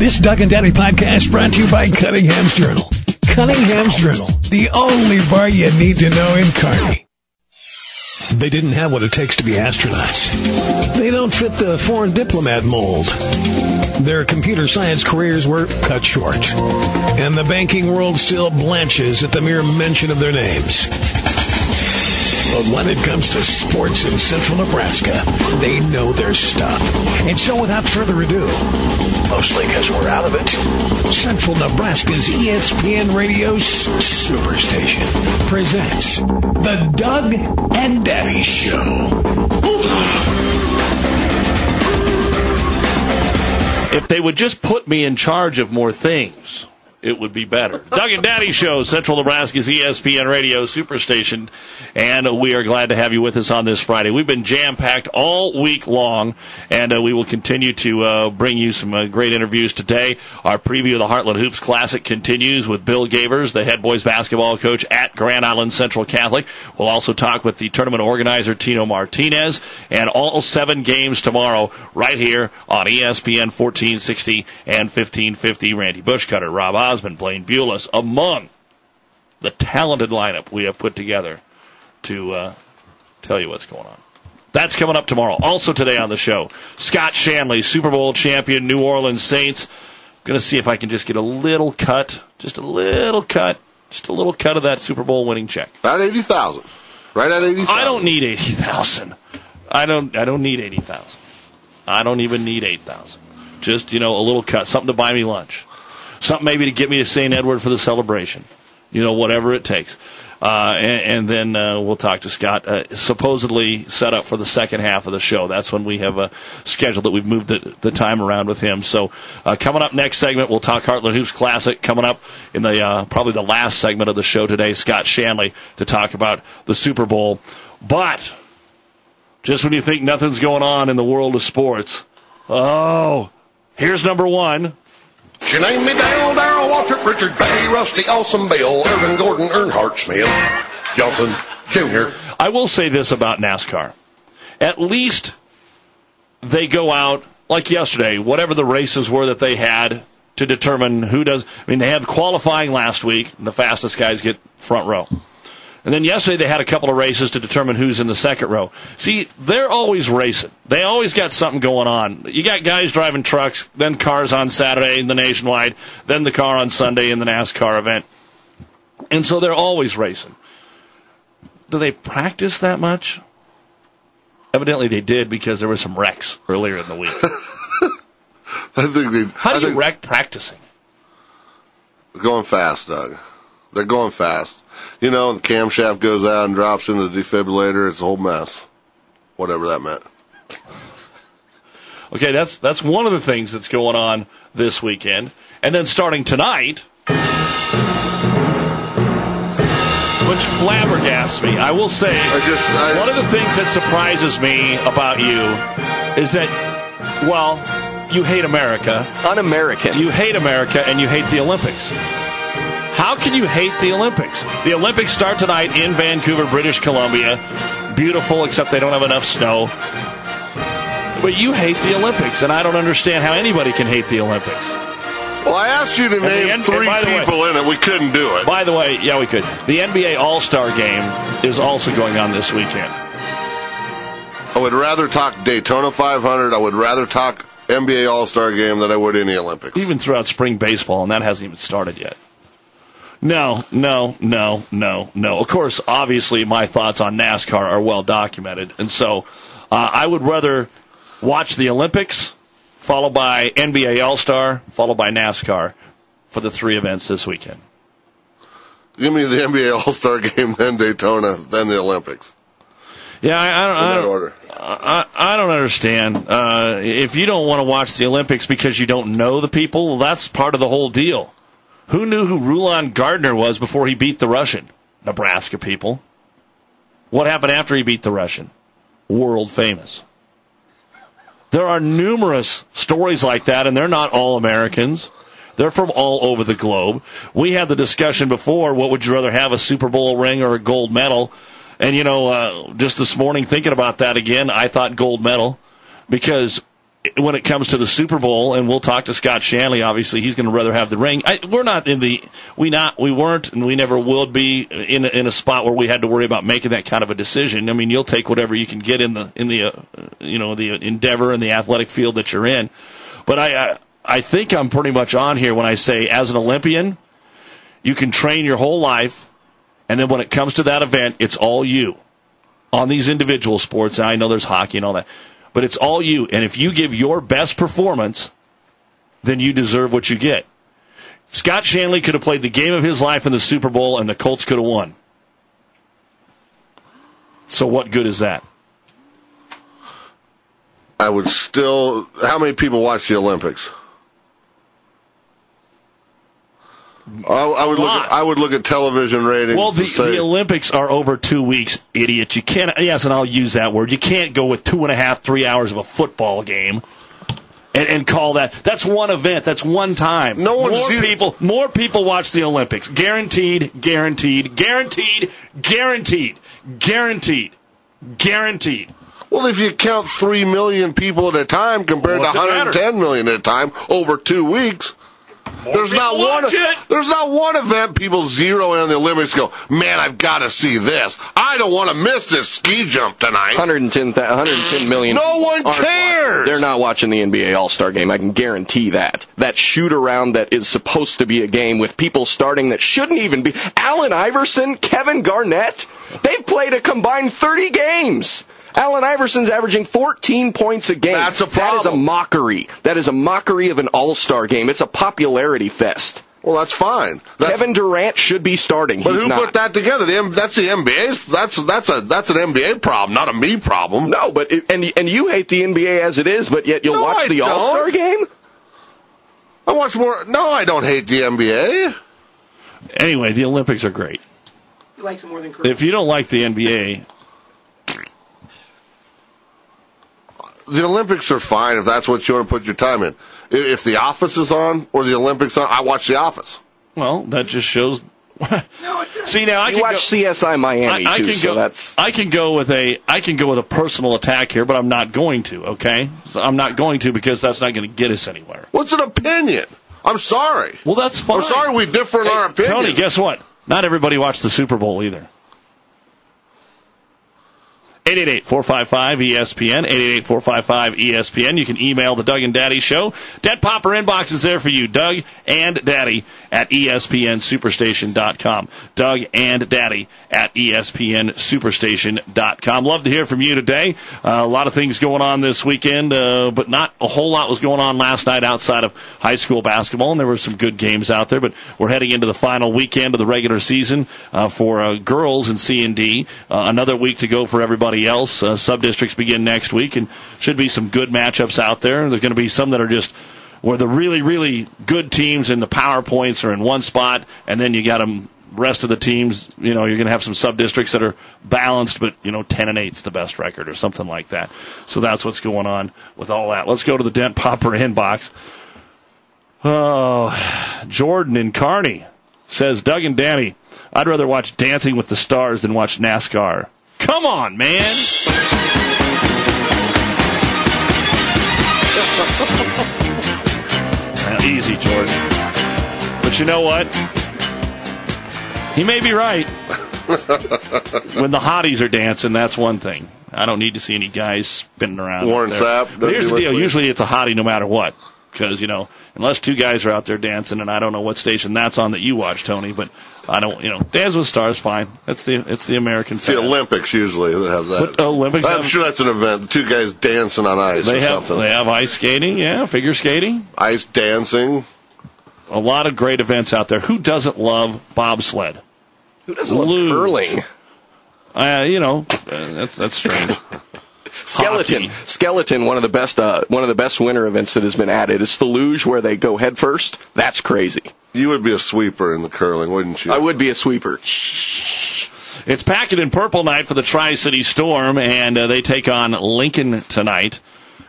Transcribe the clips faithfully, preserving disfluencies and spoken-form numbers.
This Doug and Daddy podcast brought to you by Cunningham's Journal. Cunningham's Journal, the only bar you need to know in Kearney. They didn't have what it takes to be astronauts. They don't fit the foreign diplomat mold. Their computer science careers were cut short. And the banking world still blanches at the mere mention of their names. But when it comes to sports in central Nebraska, they know their stuff. And so without further ado, mostly because we're out of it, Central Nebraska's E S P N Radio Superstation presents The Doug and Daddy Show. If they would just put me in charge of more things, it would be better. Doug and Daddy Show, Central Nebraska's E S P N Radio Superstation, and we are glad to have you with us on this Friday. We've been jam-packed all week long, and uh, we will continue to uh, bring you some uh, great interviews today. Our preview of the Heartland Hoops Classic continues with Bill Gavers, the head boys basketball coach at Grand Island Central Catholic. We'll also talk with the tournament organizer, Tino Martinez, and all seven games tomorrow right here on E S P N fourteen sixty and fifteen fifty. Randy Bushcutter, Rob Osmond, Blaine Bulis, among the talented lineup we have put together to uh, tell you what's going on. That's coming up tomorrow. Also today on the show, Scott Shanley, Super Bowl champion, New Orleans Saints. Going to see if I can just get a little cut, just a little cut, just a little cut of that Super Bowl winning check. About eighty thousand, right at eighty thousand. I don't need eighty thousand. I don't. I don't need eighty thousand. I don't even need eight thousand. Just, you know, a little cut, something to buy me lunch. Something maybe to get me to Saint Edward for the celebration. You know, whatever it takes. Uh, and, and then uh, we'll talk to Scott, uh, supposedly set up for the second half of the show. That's when we have a schedule that we've moved the, the time around with him. So uh, coming up next segment, we'll talk Heartland Hoops Classic. Coming up in the uh, probably the last segment of the show today, Scott Shanley to talk about the Super Bowl. But just when you think nothing's going on in the world of sports, oh, here's number one. She named me Dale, Darrell, Waltrip, Richard, Bay, Rusty, Awesome Bill, Irvin, Gordon, Earnhardt, Smith, Johnson, Junior I will say this about NASCAR. At least they go out, like yesterday, whatever the races were that they had to determine who does. I mean, they had qualifying last week, and the fastest guys get front row. And then yesterday they had a couple of races to determine who's in the second row. See, they're always racing. They always got something going on. You got guys driving trucks, then cars on Saturday in the Nationwide, then the car on Sunday in the NASCAR event. And so they're always racing. Do they practice that much? Evidently they did, because there were some wrecks earlier in the week. I think they, How do I you think wreck practicing? They're going fast, Doug. They're going fast. You know, the camshaft goes out and drops into the defibrillator. It's a whole mess. Whatever that meant. Okay, that's that's one of the things that's going on this weekend. And then starting tonight, which flabbergasts me, I will say, I just, I, one of the things that surprises me about you is that, well, you hate America. Un-American. You hate America, and you hate the Olympics. How can you hate the Olympics? The Olympics start tonight in Vancouver, British Columbia. Beautiful, except they don't have enough snow. But you hate the Olympics, and I don't understand how anybody can hate the Olympics. Well, I asked you to And name N- three and people way, in it. We couldn't do it. By the way, yeah, we could. The N B A All-Star Game is also going on this weekend. I would rather talk Daytona five hundred. I would rather talk N B A All-Star Game than I would any Olympics. Even throughout spring baseball, and that hasn't even started yet. No, no, no, no, no. Of course, obviously, my thoughts on NASCAR are well documented. And so uh, I would rather watch the Olympics, followed by N B A All-Star, followed by NASCAR for the three events this weekend. Give me the N B A All-Star Game, then Daytona, then the Olympics. Yeah, I, I don't. In I that don't, order. I, I don't understand. Uh, if you don't want to watch the Olympics because you don't know the people, well, that's part of the whole deal. Who knew who Rulon Gardner was before he beat the Russian? Nebraska people. What happened after he beat the Russian? World famous. There are numerous stories like that, and they're not all Americans. They're from all over the globe. We had the discussion before, what would you rather have, a Super Bowl ring or a gold medal? And, you know, uh, just this morning thinking about that again, I thought gold medal, because when it comes to the Super Bowl, and we'll talk to Scott Shanley. Obviously, he's going to rather have the ring. I, we're not in the we not we weren't, and we never will be in a, in a spot where we had to worry about making that kind of a decision. I mean, you'll take whatever you can get in the in the uh, you know the endeavor and the athletic field that you're in. But I, I I think I'm pretty much on here when I say, as an Olympian, you can train your whole life, and then when it comes to that event, it's all you on these individual sports. And I know there's hockey and all that. But it's all you, and if you give your best performance, then you deserve what you get. Scott Shanley could have played the game of his life in the Super Bowl, and the Colts could have won. So what good is that? I would still... How many people watch the Olympics? I, I would look. At, I would look at television ratings. Well, the, say, the Olympics are over two weeks, idiot. You can't. Yes, and I'll use that word. You can't go with two and a half, three hours of a football game, and, and call that. That's one event. That's one time. No one. More people. More people watch the Olympics. Guaranteed. Guaranteed. Guaranteed. Guaranteed. Guaranteed. Guaranteed. Well, if you count three million people at a time compared What's to one hundred ten million at a time over two weeks. More there's not one. It. There's not one event people zero in on the Olympics. Go, man, I've got to see this. I don't want to miss this ski jump tonight. one hundred ten, one hundred ten million. No one cares. Watching. They're not watching the N B A All-Star Game. I can guarantee that. That shoot around that is supposed to be a game with people starting that shouldn't even be. Allen Iverson, Kevin Garnett, they've played a combined thirty games. Allen Iverson's averaging fourteen points a game. That's a problem. That is a mockery. That is a mockery of an all-star game. It's a popularity fest. Well, that's fine. That's, Kevin Durant should be starting. But He's who not. put that together? The, that's the N B A's. That's that's a that's an N B A problem, not a me problem. No, but it, and and you hate the N B A as it is, but yet you'll no, watch I the don't. All-Star game. I watch more. No, I don't hate the N B A. Anyway, the Olympics are great. He likes it more than curling. If you don't like the N B A. The Olympics are fine if that's what you want to put your time in. If The Office is on or the Olympics on, I watch The Office. Well, that just shows. See, now I you can watch go, C S I Miami I, I too, can so go, that's. I can go with a I can go with a personal attack here, but I'm not going to. Okay, so I'm not going to because that's not going to get us anywhere. What's an opinion? I'm sorry. Well, that's fine. I'm sorry we differ in hey, our opinion. Tony, guess what? Not everybody watched the Super Bowl either. eight eight eight, four five five, E S P N, eight eight eight, four five five, E S P N. You can email the Doug and Daddy Show. Dead Popper inbox is there for you, Doug and Daddy at E S P N Superstation dot com. Doug and Daddy at E S P N Superstation dot com. Love to hear from you today. Uh, a lot of things going on this weekend, uh, but not a whole lot was going on last night outside of high school basketball, and there were some good games out there, but we're heading into the final weekend of the regular season uh, for uh, girls in C and D. Uh, another week to go for everybody else. Uh, sub-districts begin next week, and should be some good matchups out there. There's going to be some that are just where the really, really good teams in the power points are in one spot, and then you got them rest of the teams, you know, you're going to have some sub-districts that are balanced, but, you know, ten and eight's the best record or something like that. So that's what's going on with all that. Let's go to the Dent Popper inbox. Oh, Jordan in Kearney says, Doug and Danny, I'd rather watch Dancing with the Stars than watch NASCAR. Come on, man. Well, easy, Jordan. But you know what? He may be right. When the hotties are dancing, that's one thing. I don't need to see any guys spinning around. Warren Sapp. But here's the deal. Usually it's a hottie no matter what. Because, you know, unless two guys are out there dancing, and I don't know what station that's on that you watch, Tony, but I don't, you know, Dance with Stars, fine. That's the it's the American. It's the Olympics usually that have that. But Olympics. I'm have, sure that's an event. The two guys dancing on ice they or have, something. They have ice skating, yeah, figure skating. Ice dancing. A lot of great events out there. Who doesn't love bobsled? Who doesn't love curling? Uh, you know, uh, that's that's strange. Skeleton, Hockey. skeleton. One of the best, uh, one of the best winter events that has been added. It's the luge where they go head first. That's crazy. You would be a sweeper in the curling, wouldn't you? I would be a sweeper. It's Packet and Purple night for the Tri-City Storm, and uh, they take on Lincoln tonight.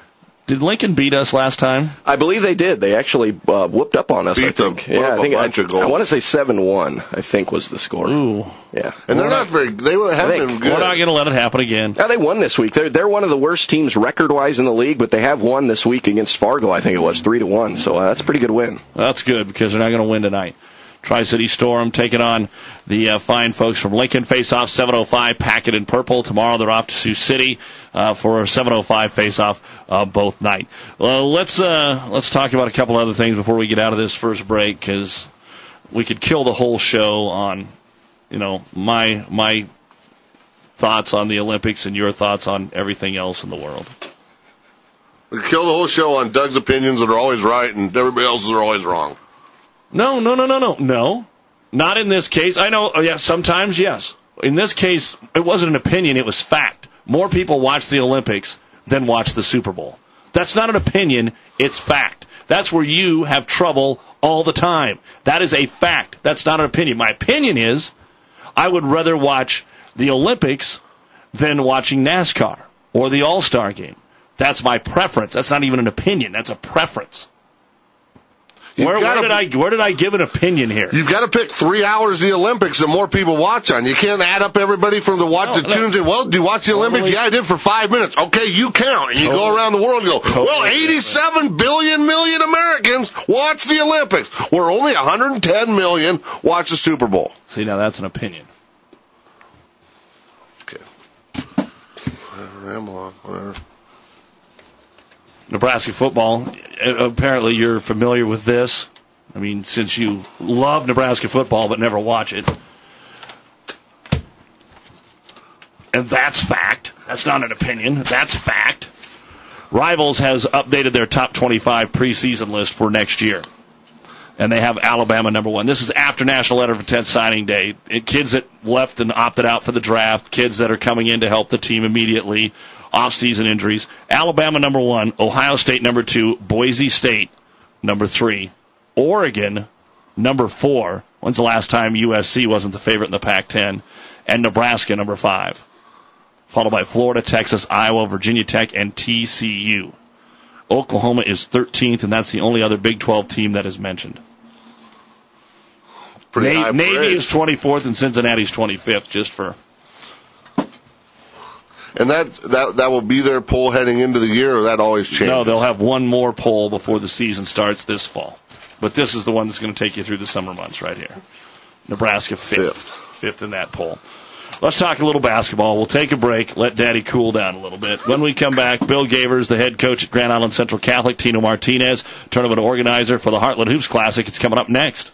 Did Lincoln beat us last time? I believe they did. They actually uh, whooped up on us. Beat I think. them. Yeah, I think bunch I, of goals. I want to say seven one. I think was the score. Ooh, yeah. And they're not very. They haven't think. been good. we're not going to let it happen again. Yeah, they won this week. They're they're one of the worst teams record wise in the league, but they have won this week against Fargo. I think it was three to one. So uh, that's a pretty good win. That's good because they're not going to win tonight. Tri-City Storm taking on the uh, fine folks from Lincoln. Face-off seven oh five, Packet in purple. Tomorrow they're off to Sioux City uh, for a seven oh five face-off uh, both night. Well, let's uh, let's talk about a couple other things before we get out of this first break, because we could kill the whole show on, you know, my my thoughts on the Olympics and your thoughts on everything else in the world. We kill the whole show on Doug's opinions that are always right and everybody else's are always wrong. No, no, no, no, no, no. Not in this case. I know, oh, yeah, sometimes, yes. In this case, it wasn't an opinion, it was fact. More people watch the Olympics than watch the Super Bowl. That's not an opinion, it's fact. That's where you have trouble all the time. That is a fact. That's not an opinion. My opinion is I would rather watch the Olympics than watching NASCAR or the All-Star game. That's my preference. That's not even an opinion. That's a preference. Where, where did I where did I give an opinion here? You've got to pick three hours of the Olympics that more people watch on. You can't add up everybody from the watch no, the no. tunes in. Well, do you watch the Totally. Olympics? Yeah, I did for five minutes. Okay, you count. And you Totally. go around the world and go, Totally well, eighty-seven billion million Americans watch the Olympics, where only one hundred ten million watch the Super Bowl. See, now that's an opinion. Okay. Whatever, ramble on, whatever. Nebraska football, apparently you're familiar with this. I mean, since you love Nebraska football but never watch it. And that's fact. That's not an opinion. That's fact. Rivals has updated their top twenty-five preseason list for next year. And they have Alabama number one. This is after National Letter of Intent signing day. It, kids that left and opted out for the draft, kids that are coming in to help the team immediately, off-season injuries. Alabama number one, Ohio State number two, Boise State number three, Oregon number four. When's the last time U S C wasn't the favorite in the Pac ten? And Nebraska number five. Followed by Florida, Texas, Iowa, Virginia Tech, and T C U. Oklahoma is thirteenth, and that's the only other Big twelve team that is mentioned. Pretty Na- high Navy praise. is twenty-fourth, and Cincinnati's twenty-fifth, just for... And that, that that will be their poll heading into the year, or that always changes? No, they'll have one more poll before the season starts this fall. But this is the one that's going to take you through the summer months right here. Nebraska fifth. Fifth. Fifth in that poll. Let's talk a little basketball. We'll take a break, let Daddy cool down a little bit. When we come back, Bill Gavers, the head coach at Grand Island Central Catholic, Tino Martinez, tournament organizer for the Heartland Hoops Classic. It's coming up next.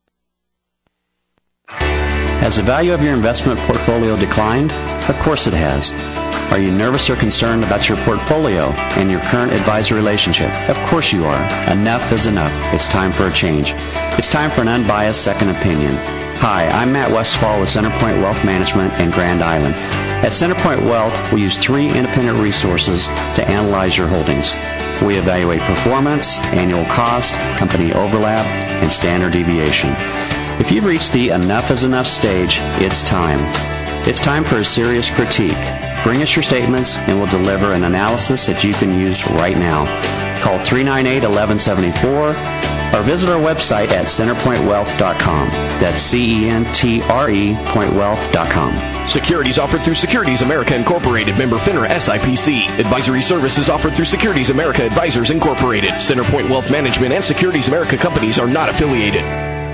Has the value of your investment portfolio declined? Of course it has. Are you nervous or concerned about your portfolio and your current advisor relationship? Of course you are. Enough is enough. It's time for a change. It's time for an unbiased second opinion. Hi, I'm Matt Westfall with Centerpoint Wealth Management in Grand Island. At Centerpoint Wealth, we use three independent resources to analyze your holdings. We evaluate performance, annual cost, company overlap, and standard deviation. If you've reached the enough is enough stage, it's time. It's time for a serious critique. Bring us your statements and we'll deliver an analysis that you can use right now. Call three nine eight, one one seven four or visit our website at centerpoint wealth dot com. That's C E N T R E point wealth dot com. Securities offered through Securities America Incorporated, member FINRA S I P C. Advisory services offered through Securities America Advisors Incorporated. Centerpoint Wealth Management and Securities America companies are not affiliated.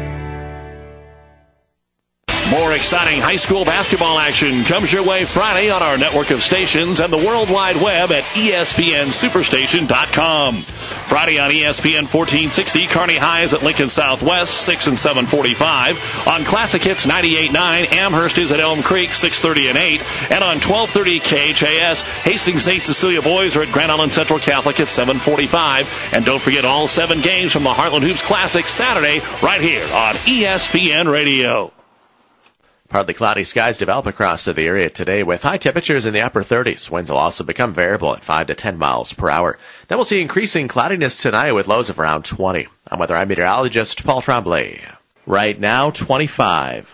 More exciting high school basketball action comes your way Friday on our network of stations and the World Wide Web at E S P N superstation dot com. Friday on E S P N fourteen sixty, Kearney High is at Lincoln Southwest, six and seven forty-five. On Classic Hits ninety-eight point nine, Amherst is at Elm Creek, six thirty and eight. And on twelve thirty K H A S, Hastings Saint Cecilia boys are at Grand Island Central Catholic at seven forty-five. And don't forget all seven games from the Heartland Hoops Classic Saturday right here on E S P N Radio. Partly cloudy skies develop across the area today with high temperatures in the upper thirties. Winds will also become variable at five to ten miles per hour. Then we'll see increasing cloudiness tonight with lows of around twenty. I'm weather eye meteorologist Paul Tremblay. Right now, twenty-five.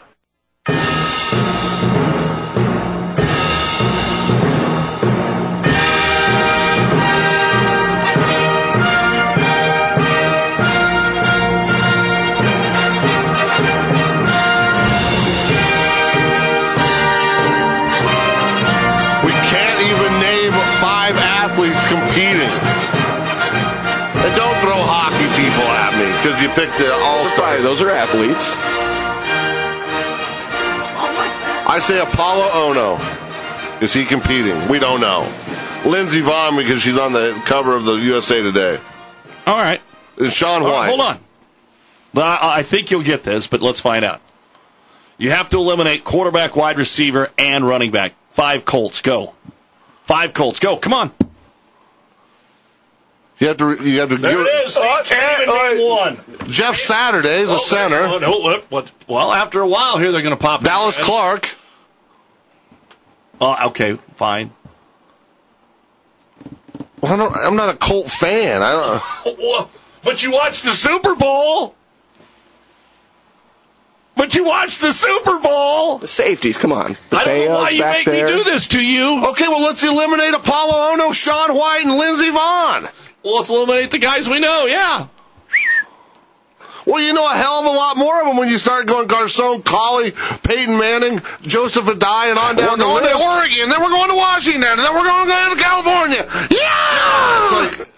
athletes competing. And don't throw hockey people at me because you picked the all-star. Those are athletes. I say Apollo Ono. Is he competing? We don't know. Lindsey Vonn because she's on the cover of the U S A Today. All right. And Sean All White. right, hold on. I, I think you'll get this, but let's find out. You have to eliminate quarterback, wide receiver, and running back. Five Colts, go. Five Colts, go. Come on. You have to. You have to. There give, it is. See, oh, can't even uh, name one. Jeff Saturday's a Oh, center. Oh, no, what, what? Well, after a while here, they're going to pop. Dallas Clark. Oh, okay, fine. Well, I don't, I'm not a Colt fan. I don't. But you watched the Super Bowl. But you watched the Super Bowl. The safeties, come on. The I don't know why you make there. me do this to you. Okay, well, let's eliminate Apollo Ono, Sean White, and Lindsey Vonn. Well, let's eliminate the guys we know, yeah. Well, you know a hell of a lot more of them when you start going Garcon, Colley, Peyton Manning, Joseph Adai, and on down we're the going list. to Oregon, then we're going to Washington, then we're going to go to California. Yeah! It's like,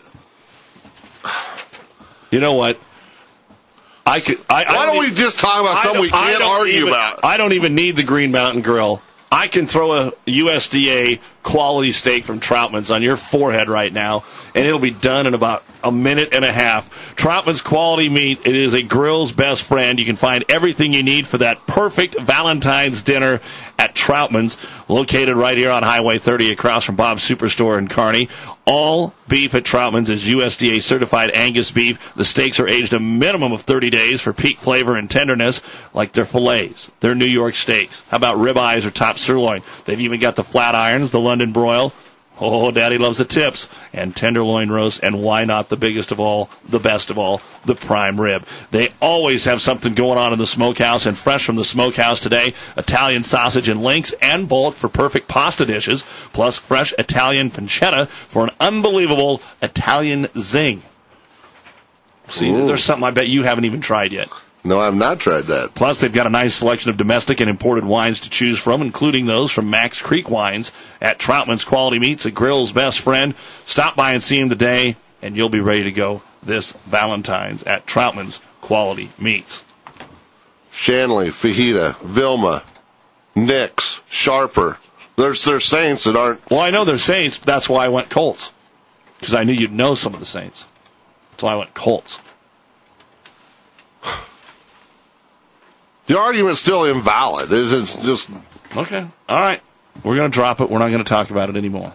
you know what? I could. I, I why don't, don't we even, just talk about something we can't argue even, about? I don't even need the Green Mountain Grill. I can throw a U S D A quality steak from Troutman's on your forehead right now, and it'll be done in about a minute and a half. Troutman's Quality Meat, it is a grill's best friend. You can find everything you need for that perfect Valentine's dinner at Troutman's, located right here on Highway thirty across from Bob's Superstore in Kearney. All beef at Troutman's is U S D A certified Angus beef. The steaks are aged a minimum of thirty days for peak flavor and tenderness, like their fillets, their New York steaks. How about ribeyes or top sirloin? They've even got the flat irons, the London broil. Oh, Daddy loves the tips. And tenderloin roast, and why not the biggest of all, the best of all, the prime rib. They always have something going on in the smokehouse, and fresh from the smokehouse today, Italian sausage and links and bulk for perfect pasta dishes, plus fresh Italian pancetta for an unbelievable Italian zing. See, Ooh. There's something I bet you haven't even tried yet. No, I've not tried that. Plus, they've got a nice selection of domestic and imported wines to choose from, including those from Max Creek Wines at Troutman's Quality Meats, a grill's best friend. Stop by and see him today, and you'll be ready to go this Valentine's at Troutman's Quality Meats. Shanley, Fajita, Vilma, Nix, Sharper. There's there's Saints that aren't. Well, I know they're Saints, but that's why I went Colts, because I knew you'd know some of the Saints. That's why I went Colts. The argument's still invalid. It's, it's just okay. All right, we're going to drop it. We're not going to talk about it anymore.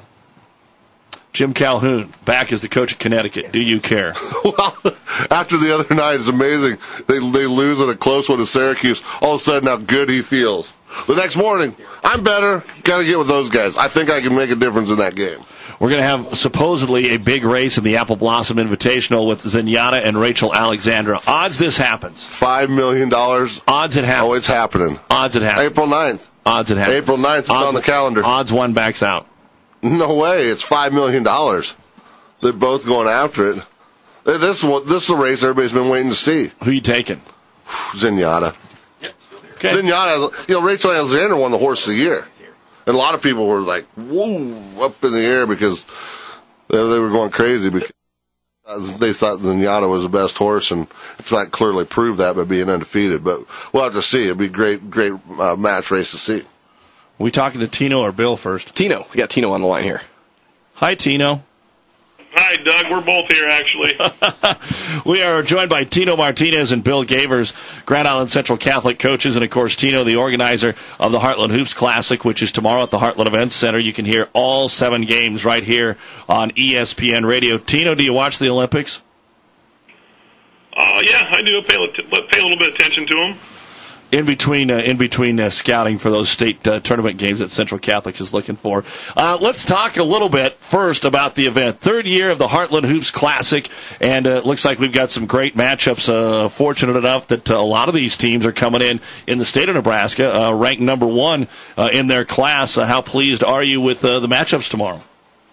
Jim Calhoun back as the coach of Connecticut. Do you care? Well, after the other night, it's amazing. They they lose at a close one to Syracuse. All of a sudden, how good he feels. The next morning, I'm better. Got to get with those guys. I think I can make a difference in that game. We're going to have supposedly a big race in the Apple Blossom Invitational with Zenyatta and Rachel Alexandra. Odds this happens. Five million dollars. Odds it happens. Oh, it's happening. Odds it happens. April ninth. Odds it happens. April ninth. It's odds, on the calendar. Odds one backs out. No way. It's five million dollars. They're both going after it. This is what this is a race everybody's been waiting to see. Who you taking? Zenyatta. Okay. Zenyatta, you know, Rachel Alexander won the horse of the year. And a lot of people were like, whoa, up in the air because they, they were going crazy because they thought Zenyatta was the best horse, and it's not clearly proved that by being undefeated. But we'll have to see. It'll be a great, great uh, match race to see. Are we talking to Tino or Bill first? Tino. We got Tino on the line here. Hi, Tino. Hi, Doug. We're both here, actually. We are joined by Tino Martinez and Bill Gavers, Grand Island Central Catholic coaches, and, of course, Tino, the organizer of the Heartland Hoops Classic, which is tomorrow at the Heartland Events Center. You can hear all seven games right here on E S P N Radio. Tino, do you watch the Olympics? Uh, yeah, I do pay, pay a little bit of attention to them. In between, uh, in between uh, scouting for those state uh, tournament games that Central Catholic is looking for. Uh, let's talk a little bit first about the event. Third year of the Heartland Hoops Classic, and uh, it looks like we've got some great matchups. Uh, fortunate enough that uh, a lot of these teams are coming in in the state of Nebraska, uh, ranked number one uh, in their class. Uh, how pleased are you with uh, the matchups tomorrow?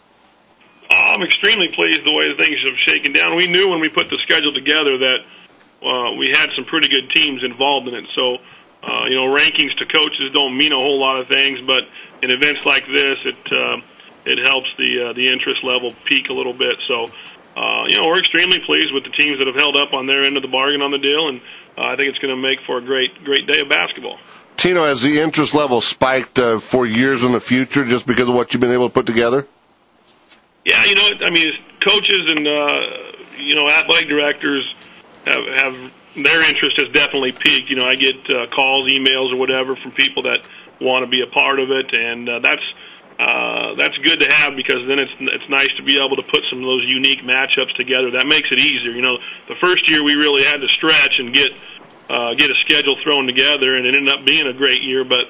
I'm extremely pleased the way things have shaken down. We knew when we put the schedule together that Uh, we had some pretty good teams involved in it. So, uh, you know, rankings to coaches don't mean a whole lot of things, but in events like this, it uh, it helps the uh, the interest level peak a little bit. So, uh, you know, we're extremely pleased with the teams that have held up on their end of the bargain on the deal, and uh, I think it's going to make for a great great day of basketball. Tino, has the interest level spiked uh, for years in the future just because of what you've been able to put together? Yeah, you know, I mean, coaches and uh, you know, athletic directors have, have their interest has definitely peaked. You know, I get uh, calls, emails, or whatever from people that want to be a part of it, and uh, that's uh, that's good to have, because then it's it's nice to be able to put some of those unique matchups together. That makes it easier. You know, the first year we really had to stretch and get uh, get a schedule thrown together, and it ended up being a great year. But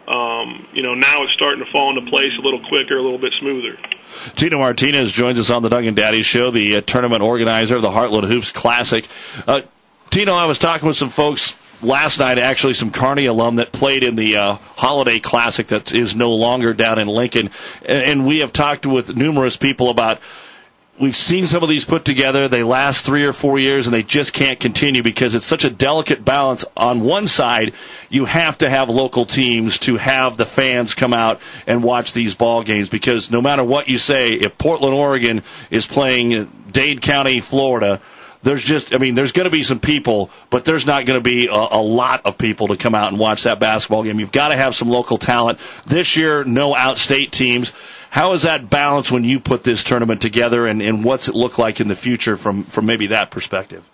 um, you know, now it's starting to fall into place a little quicker, a little bit smoother. Tino Martinez joins us on the Doug and Daddy Show, the uh, tournament organizer of the Heartland Hoops Classic. Uh, Tino, I was talking with some folks last night, actually some Kearney alum that played in the uh, Holiday Classic that is no longer down in Lincoln, and, and we have talked with numerous people about, we've seen some of these put together, they last three or four years, and they just can't continue because it's such a delicate balance. On one side, you have to have local teams to have the fans come out and watch these ball games, because no matter what you say, if Portland, Oregon is playing Dade County, Florida, there's just, I mean, there's going to be some people, but there's not going to be a, a lot of people to come out and watch that basketball game. You've got to have some local talent. This year, no out-state teams. How is that balance when you put this tournament together, and, and what's it look like in the future from, from maybe that perspective?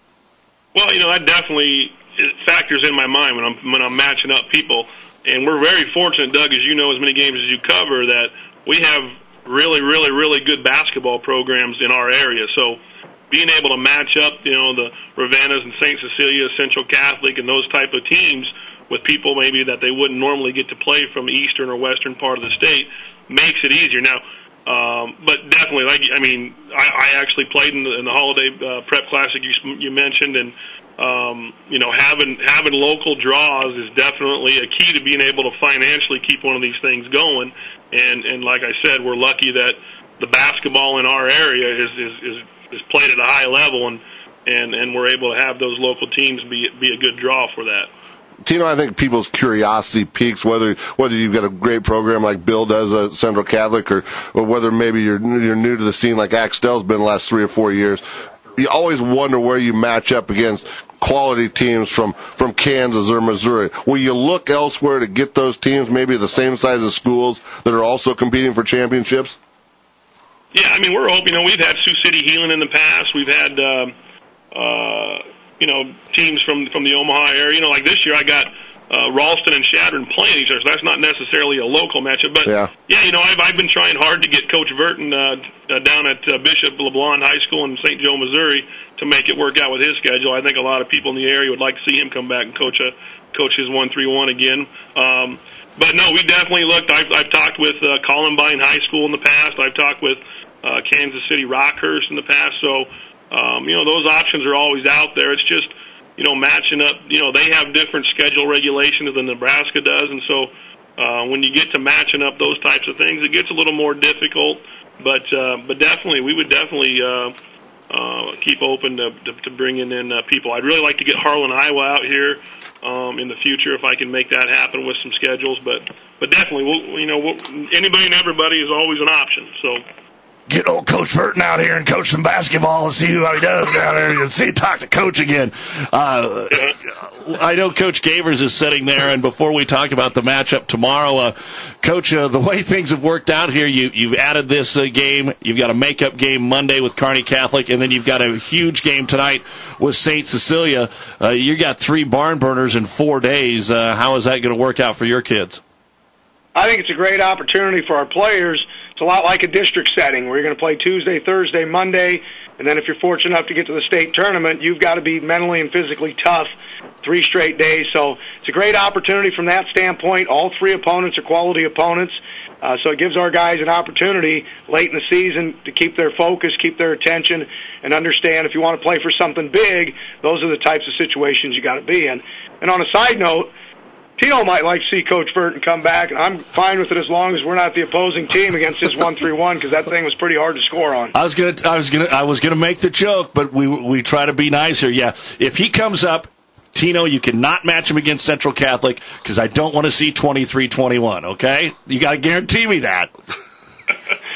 Well, you know, that definitely factors in my mind when I'm when I'm matching up people. And we're very fortunate, Doug, as you know, as many games as you cover, that we have really, really, really good basketball programs in our area. So being able to match up, you know, the Ravennas and Saint Cecilia, Central Catholic, and those type of teams with people maybe that they wouldn't normally get to play from the eastern or western part of the state makes it easier. Now, um, but definitely, like I mean, I, I actually played in the, in the Holiday uh, Prep Classic you, you mentioned, and um, you know, having having local draws is definitely a key to being able to financially keep one of these things going. And and like I said, we're lucky that the basketball in our area is is, is is played at a high level, and, and, and we're able to have those local teams be be a good draw for that. Tino, I think people's curiosity peaks, whether whether you've got a great program like Bill does at Central Catholic, or, or whether maybe you're you're new to the scene like Axtell's been the last three or four years. You always wonder where you match up against quality teams from, from Kansas or Missouri. Will you look elsewhere to get those teams, maybe the same size as schools that are also competing for championships? Yeah, I mean, we're hoping. You know, we've had Sioux City Healing in the past. We've had, uh, uh, you know, teams from from the Omaha area. You know, like this year, I got uh, Ralston and Chadron playing each other. So that's not necessarily a local matchup, but yeah, yeah you know, I've I've been trying hard to get Coach Burton uh, uh, down at uh, Bishop LeBlond High School in Saint Joe, Missouri, to make it work out with his schedule. I think a lot of people in the area would like to see him come back and coach a coach his one three one again. Um, but no, we definitely looked. I've I've talked with uh, Columbine High School in the past. I've talked with Uh, Kansas City Rockhurst in the past. So, um, you know, those options are always out there. It's just, you know, matching up. You know, they have different schedule regulations than Nebraska does. And so uh, when you get to matching up those types of things, it gets a little more difficult. But uh, but definitely, we would definitely uh, uh, keep open to, to, to bringing in uh, people. I'd really like to get Harlan, Iowa out here um, in the future if I can make that happen with some schedules. But, but definitely, we'll, you know, we'll, anybody and everybody is always an option. So. Get old Coach Burton out here and coach some basketball and see how he does down there. And see, talk to Coach again. Uh, I know Coach Gavers is sitting there, and before we talk about the matchup tomorrow, uh, Coach, uh, the way things have worked out here, you, you've added this uh, game. You've got a makeup game Monday with Kearney Catholic, and then you've got a huge game tonight with Saint Cecilia. Uh, you got three barn burners in four days. Uh, how is that going to work out for your kids? I think it's a great opportunity for our players. It's a lot like a district setting where you're going to play Tuesday, Thursday, Monday, and then if you're fortunate enough to get to the state tournament, you've got to be mentally and physically tough three straight days. So it's a great opportunity from that standpoint. All three opponents are quality opponents, uh, so it gives our guys an opportunity late in the season to keep their focus, keep their attention, and understand if you want to play for something big, those are the types of situations you got to be in. And on a side note, Tino might like to see Coach Burton come back, and I'm fine with it as long as we're not the opposing team against his one three one, because that thing was pretty hard to score on. I was gonna, I was gonna, I was gonna make the joke, but we we try to be nice here. Yeah, if he comes up, Tino, you cannot match him against Central Catholic because I don't want to see twenty-three twenty-one. Okay, you got to guarantee me that.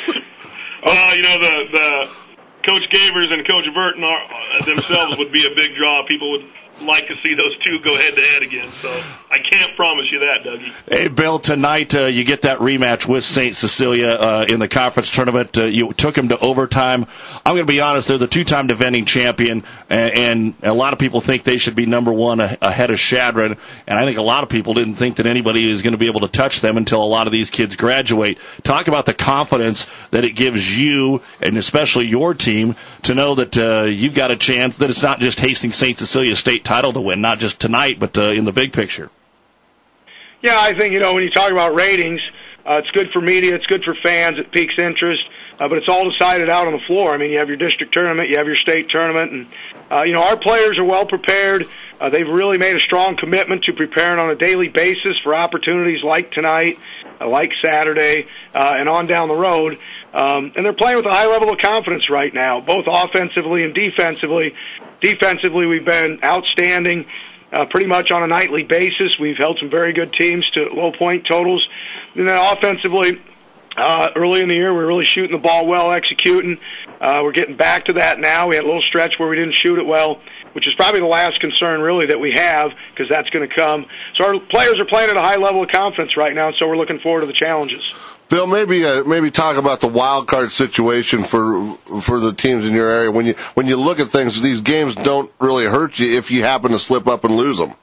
Uh, you know, the, the Coach Gavers and Coach Burton are, uh, themselves would be a big draw. People would like to see those two go head-to-head again. So I can't promise you that, Dougie. Hey, Bill, tonight uh, you get that rematch with Saint Cecilia uh, in the conference tournament. Uh, you took them to overtime. I'm going to be honest, they're the two-time defending champion, and, and a lot of people think they should be number one a- ahead of Shadron, and I think a lot of people didn't think that anybody is going to be able to touch them until a lot of these kids graduate. Talk about the confidence that it gives you, and especially your team, to know that uh, you've got a chance, that it's not just Hastings Saint Cecilia State title to win, not just tonight, but uh, in the big picture. Yeah, I think, you know, when you talk about ratings, uh, it's good for media, it's good for fans, it piques interest, uh, but it's all decided out on the floor. I mean, you have your district tournament, you have your state tournament, and, uh, you know, our players are well prepared. Uh, they've really made a strong commitment to preparing on a daily basis for opportunities like tonight, uh, like Saturday, uh, and on down the road. Um, and they're playing with a high level of confidence right now, both offensively and defensively. Defensively, we've been outstanding uh, pretty much on a nightly basis. We've held some very good teams to low point totals. And then offensively, uh, early in the year, we were really shooting the ball well, executing. Uh, we're getting back to that now. We had a little stretch where we didn't shoot it well, which is probably the last concern, really, that we have, because that's going to come. So our players are playing at a high level of confidence right now, and so we're looking forward to the challenges. Bill, maybe uh, maybe talk about the wild card situation for for the teams in your area. When you when you look at things, these games don't really hurt you if you happen to slip up and lose them.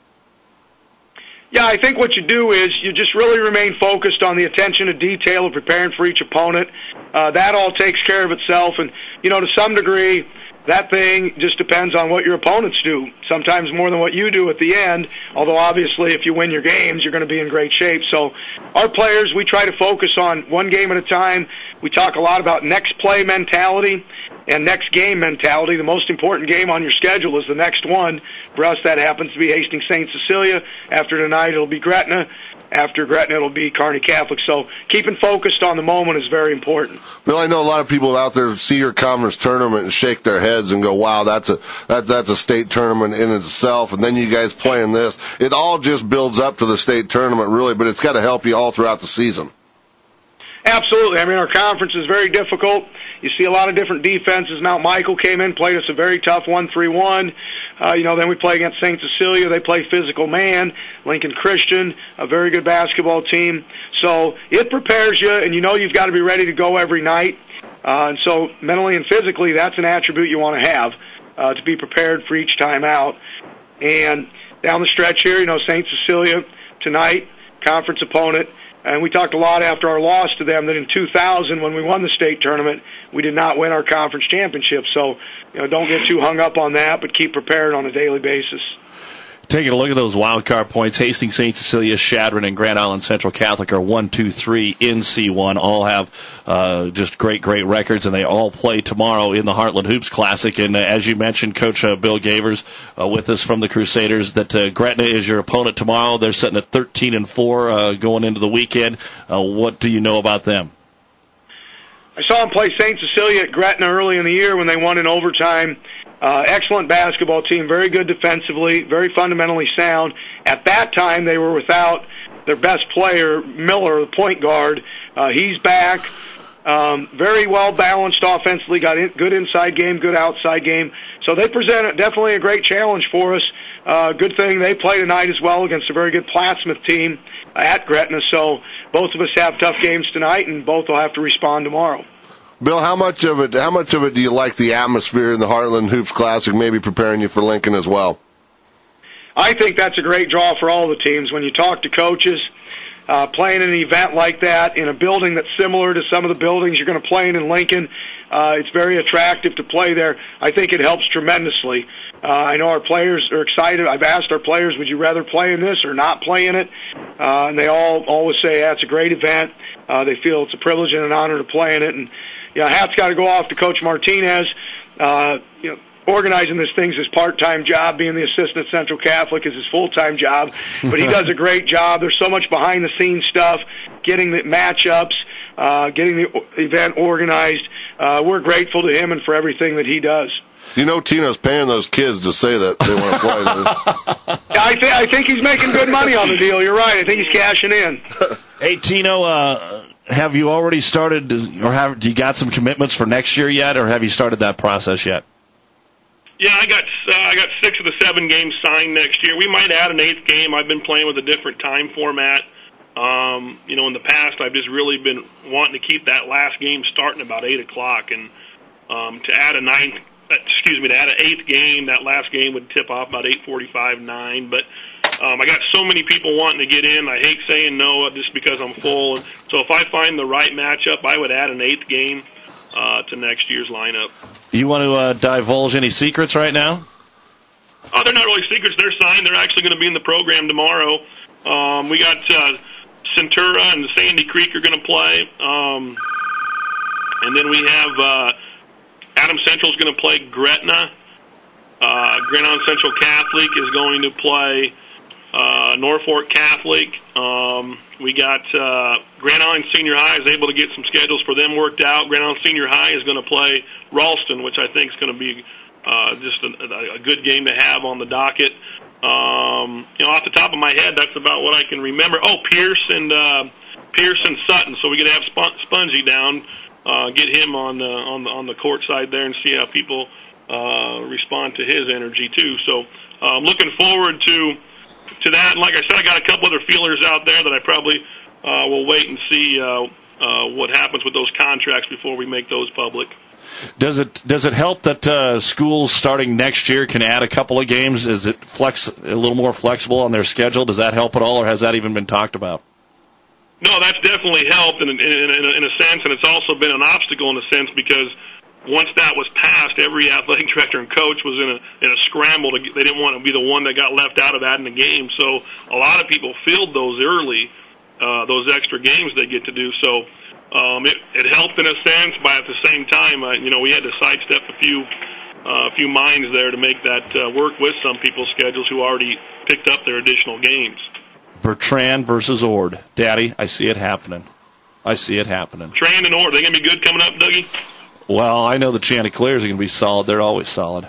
Yeah, I think what you do is you just really remain focused on the attention to detail of preparing for each opponent. Uh, that all takes care of itself, and you know, to some degree, that thing just depends on what your opponents do, sometimes more than what you do at the end, although obviously if you win your games, you're going to be in great shape. So our players, we try to focus on one game at a time. We talk a lot about next play mentality and next game mentality. The most important game on your schedule is the next one. For us, that happens to be Hastings Saint Cecilia. After tonight, it'll be Gretna. After Gretna, it'll be Kearney Catholic. So keeping focused on the moment is very important. Bill, I know a lot of people out there see your conference tournament and shake their heads and go, wow, that's a that, that's a state tournament in itself, and then you guys playing this. It all just builds up to the state tournament, really, but it's got to help you all throughout the season. Absolutely. I mean, our conference is very difficult. You see a lot of different defenses. Mount Michael came in, played us a very tough one three one. Uh, you know, then we play against Saint Cecilia. They play physical man. Lincoln Christian, a very good basketball team. So it prepares you, and you know you've got to be ready to go every night. Uh, and so mentally and physically, that's an attribute you want to have, uh, to be prepared for each time out. And down the stretch here, you know, Saint Cecilia tonight, conference opponent. And we talked a lot after our loss to them that in two thousand, when we won the state tournament, we did not win our conference championship. So, you know, don't get too hung up on that, but keep prepared on a daily basis. Taking a look at those wild card points, Hastings, Saint Cecilia, Shadron, and Grand Island Central Catholic are one, two, three in C one. All have uh, just great, great records, and they all play tomorrow in the Heartland Hoops Classic. And uh, as you mentioned, Coach uh, Bill Gavers uh, with us from the Crusaders, that uh, Gretna is your opponent tomorrow. They're sitting at thirteen and four uh, going into the weekend. Uh, what do you know about them? I saw them play Saint Cecilia at Gretna early in the year when they won in overtime. Uh, excellent basketball team, very good defensively, very fundamentally sound. At that time, they were without their best player, Miller, the point guard. Uh, he's back. Um, very well-balanced offensively, got in, good inside game, good outside game. So they present definitely a great challenge for us. Uh, good thing they play tonight as well against a very good Plattsmouth team at Gretna. So both of us have tough games tonight, and both will have to respond tomorrow. Bill, how much of it? How much of it do you like the atmosphere in the Heartland Hoops Classic? Maybe preparing you for Lincoln as well. I think that's a great draw for all the teams. When you talk to coaches, uh, playing an event like that in a building that's similar to some of the buildings you're going to play in in Lincoln, uh, it's very attractive to play there. I think it helps tremendously. Uh, I know our players are excited. I've asked our players, would you rather play in this or not play in it? Uh, and they all always say, yeah, it's a great event. Uh, they feel it's a privilege and an honor to play in it. And, you know, hat's got to go off to Coach Martinez. Uh, you know, organizing this thing's his part-time job. Being the assistant at Central Catholic is his full-time job. But he does a great job. There's so much behind-the-scenes stuff, getting the matchups, uh, getting the event organized. Uh, we're grateful to him and for everything that he does. You know Tino's paying those kids to say that they want to play. I, th- I think he's making good money on the deal. You're right. I think he's cashing in. Hey, Tino, uh, have you already started, or have do you got some commitments for next year yet, or have you started that process yet? Yeah, I got uh, I got six of the seven games signed next year. We might add an eighth game. I've been playing with a different time format. Um, you know, in the past, I've just really been wanting to keep that last game starting about eight o'clock, and um, to add a ninth, excuse me, to add an eighth game, that last game would tip off about eight forty-five, nine. But um, I got so many people wanting to get in. I hate saying no just because I'm full. So if I find the right matchup, I would add an eighth game uh, to next year's lineup. You want to uh, divulge any secrets right now? Oh, they're not really secrets. They're signed. They're actually going to be in the program tomorrow. Um, we got uh, Centura and Sandy Creek are going to play. Um, and then we have uh, Adams Central is going to play Gretna. Uh, Grand Island Central Catholic is going to play uh, Norfolk Catholic. Um, we got uh, Grand Island Senior High is able to get some schedules for them worked out. Grand Island Senior High is going to play Ralston, which I think is going to be uh, just a, a good game to have on the docket. Um, you know, off the top of my head, that's about what I can remember. Oh, Pierce and uh, Pierce and Sutton. So we're going to have Spon- Spongy down, uh, get him on the on the on the court side there, and see how people uh, respond to his energy too. So I'm um, looking forward to to that. And like I said, I got a couple other feelers out there that I probably uh, will wait and see uh, uh, what happens with those contracts before we make those public. Does it does it help that uh, schools starting next year can add a couple of games? Is it flex a little more flexible on their schedule? Does that help at all, or has that even been talked about? No, that's definitely helped in, in, in, in a sense, and it's also been an obstacle in a sense because once that was passed, every athletic director and coach was in a in a scramble. To, they didn't want to be the one that got left out of adding the game. So a lot of people filled those early, uh, those extra games they get to do. So. Um, it, it helped in a sense, but at the same time, uh, you know, we had to sidestep a few, uh, few minds there to make that uh, work with some people's schedules who already picked up their additional games. Bertrand versus Ord, Daddy, I see it happening. I see it happening. Bertrand and Ord, they going to be good coming up, Dougie? Well, I know the Chanticleers are going to be solid. They're always solid.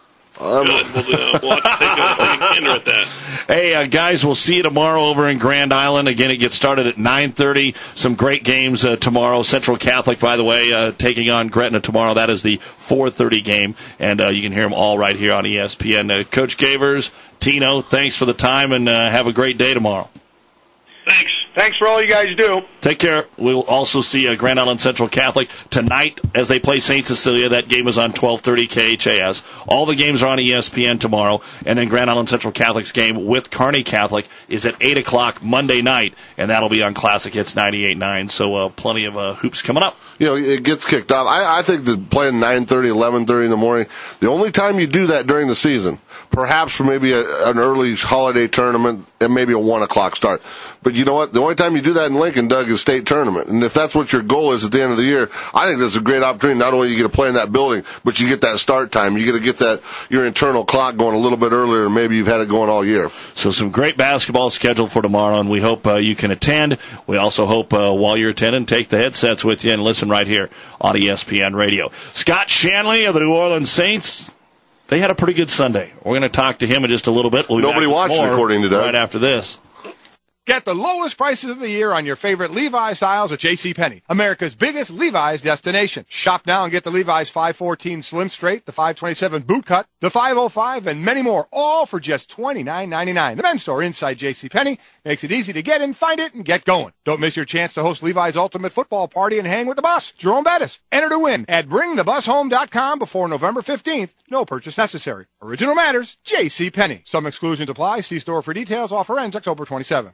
Um, Good. We'll, uh, we'll have to take a, take a contender at that. Hey, uh, guys, we'll see you tomorrow over in Grand Island. Again, it gets started at nine thirty. Some great games uh, tomorrow. Central Catholic, by the way, uh, taking on Gretna tomorrow. That is the four thirty game, and uh, you can hear them all right here on E S P N. Uh, Coach Gavers, Tino, thanks for the time, and uh, have a great day tomorrow. Thanks. Thanks for all you guys do. Take care. We'll also see uh, Grand Island Central Catholic tonight as they play Saint Cecilia. That game is on twelve thirty K H A S. All the games are on E S P N tomorrow. And then Grand Island Central Catholic's game with Kearney Catholic is at eight o'clock Monday night, and that'll be on Classic Hits ninety-eight point nine. So uh, plenty of uh, hoops coming up. You know, it gets kicked off. I, I think that playing nine thirty, eleven thirty in the morning, the only time you do that during the season, perhaps for maybe a, an early holiday tournament and maybe a one o'clock start. But you know what? The only time you do that in Lincoln, Doug, is state tournament. And if that's what your goal is at the end of the year, I think that's a great opportunity. Not only you get to play in that building, but you get that start time. You get to get that your internal clock going a little bit earlier, and maybe you've had it going all year. So some great basketball scheduled for tomorrow, and we hope uh, you can attend. We also hope uh, while you're attending, take the headsets with you and listen right here on E S P N Radio. Scott Shanley of the New Orleans Saints. They had a pretty good Sunday. We're going to talk to him in just a little bit. We'll Nobody watched it, according to Doug. Right after this. Get the lowest prices of the year on your favorite Levi's styles at JCPenney, America's biggest Levi's destination. Shop now and get the Levi's five fourteen Slim Straight, the five twenty-seven Boot Cut, the five oh five, and many more, all for just twenty-nine ninety-nine. The men's store inside JCPenney makes it easy to get in, find it, and get going. Don't miss your chance to host Levi's Ultimate Football Party and hang with the boss, Jerome Bettis. Enter to win at bring the bus home dot com before November fifteenth. No purchase necessary. Original matters, JCPenney. Some exclusions apply. See store for details. Offer ends October twenty-seventh.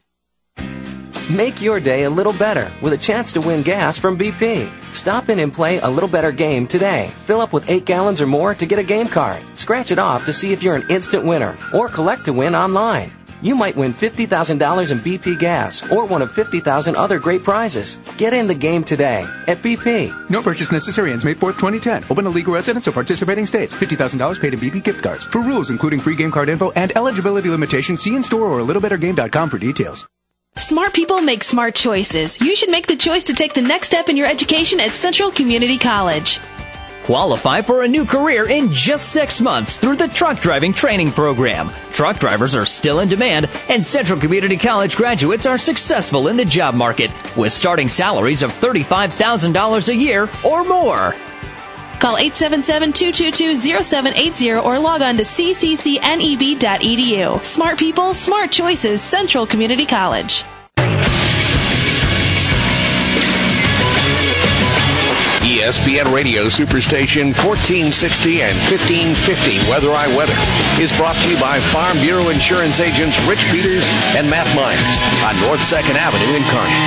Make your day a little better with a chance to win gas from B P. Stop in and play a little better game today. Fill up with eight gallons or more to get a game card. Scratch it off to see if you're an instant winner or collect to win online. You might win fifty thousand dollars in B P gas or one of fifty thousand other great prizes. Get in the game today at B P. No purchase necessary. Ends May fourth, twenty ten. Open to legal residents or participating states. fifty thousand dollars paid in B P gift cards. For rules, including free game card info and eligibility limitations, see in-store or a little better game dot com for details. Smart people make smart choices. You should make the choice to take the next step in your education at Central Community College. Qualify for a new career in just six months through the Truck Driving Training Program. Truck drivers are still in demand, and Central Community College graduates are successful in the job market with starting salaries of thirty-five thousand dollars a year or more. Call eight seven seven, two two two, zero seven eight zero or log on to c c c n e b dot e d u. Smart people, smart choices, Central Community College. E S P N Radio Superstation fourteen sixty and fifteen fifty Weather I Weather is brought to you by Farm Bureau Insurance agents Rich Peters and Matt Myers on North second Avenue in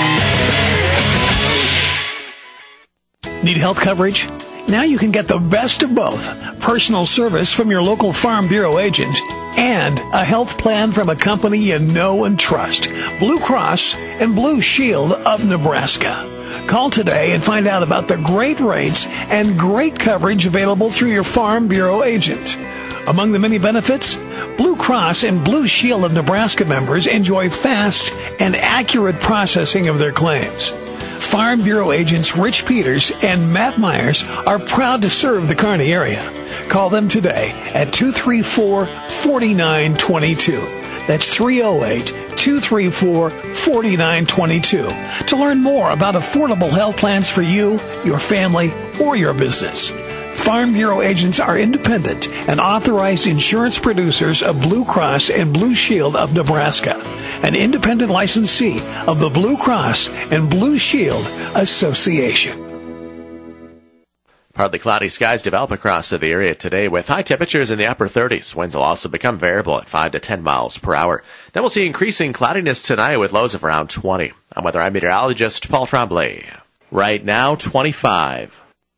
Kearney. Need health coverage? Now you can get the best of both. Personal service from your local Farm Bureau agent and a health plan from a company you know and trust. Blue Cross and Blue Shield of Nebraska. Call today and find out about the great rates and great coverage available through your Farm Bureau agent. Among the many benefits, Blue Cross and Blue Shield of Nebraska members enjoy fast and accurate processing of their claims. Farm Bureau agents Rich Peters and Matt Myers are proud to serve the Kearney area. Call them today at two three four, four nine two two. That's three oh eight, two three four, four nine two two to learn more about affordable health plans for you, your family, or your business. Farm Bureau agents are independent and authorized insurance producers of Blue Cross and Blue Shield of Nebraska, an independent licensee of the Blue Cross and Blue Shield Association. Partly cloudy skies develop across the area today with high temperatures in the upper thirties. Winds will also become variable at five to ten miles per hour. Then we'll see increasing cloudiness tonight with lows of around twenty. I'm weather eye meteorologist Paul Tremblay. Right now, twenty-five.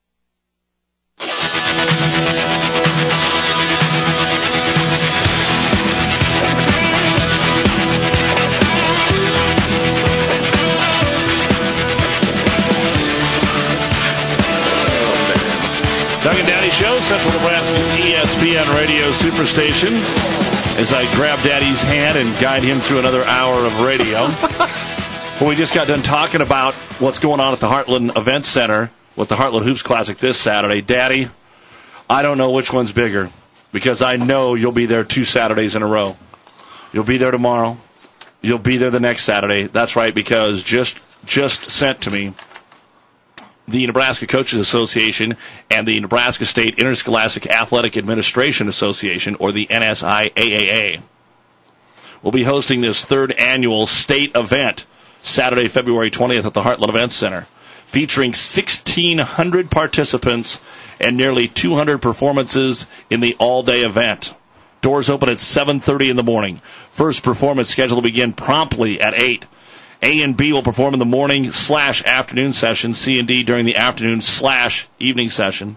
Doug and Daddy Show, Central Nebraska's E S P N Radio Superstation. As I grab Daddy's hand and guide him through another hour of radio. Well, we just got done talking about what's going on at the Heartland Event Center with the Heartland Hoops Classic this Saturday. Daddy, I don't know which one's bigger because I know you'll be there two Saturdays in a row. You'll be there tomorrow. You'll be there the next Saturday. That's right, because just just sent to me, the Nebraska Coaches Association and the Nebraska State Interscholastic Athletic Administration Association, or the N S I A A A, will be hosting this third annual state event Saturday, February twentieth at the Heartland Event Center, featuring sixteen hundred participants and nearly two hundred performances in the all-day event. Doors open at seven thirty in the morning. First performance scheduled to begin promptly at eight. A and B will perform in the morning slash afternoon session. C and D during the afternoon slash evening session.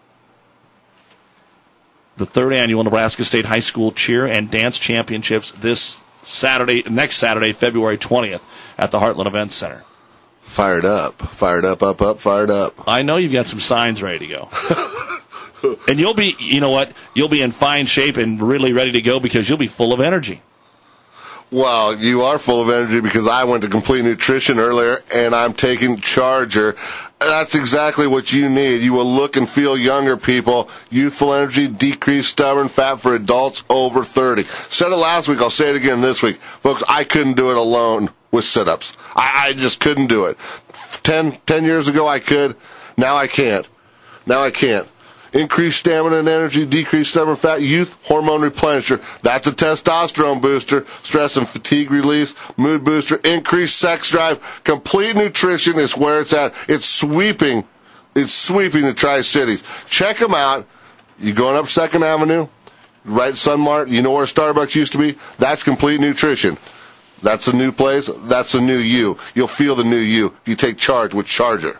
The third annual Nebraska State High School Cheer and Dance Championships this Saturday, next Saturday, February twentieth at the Heartland Event Center. Fired up. Fired up, up, up, fired up. I know you've got some signs ready to go. And you'll be, you know what, you'll be in fine shape and really ready to go because you'll be full of energy. Well, you are full of energy because I went to Complete Nutrition earlier, and I'm taking Charger. That's exactly what you need. You will look and feel younger, people. Youthful energy, decreased stubborn fat for adults over thirty. Said it last week, I'll say it again this week. Folks, I couldn't do it alone with sit-ups. I, I just couldn't do it. Ten, ten years ago, I could. Now I can't. Now I can't. Increased stamina and energy, decreased stubborn fat, youth hormone replenisher. That's a testosterone booster, stress and fatigue release, mood booster, increased sex drive. Complete Nutrition is where it's at. It's sweeping, it's sweeping the Tri-Cities. Check them out. You going up second Avenue, right Sunmart, you know where Starbucks used to be? That's Complete Nutrition. That's a new place. That's a new you. You'll feel the new you if you take charge with Charger.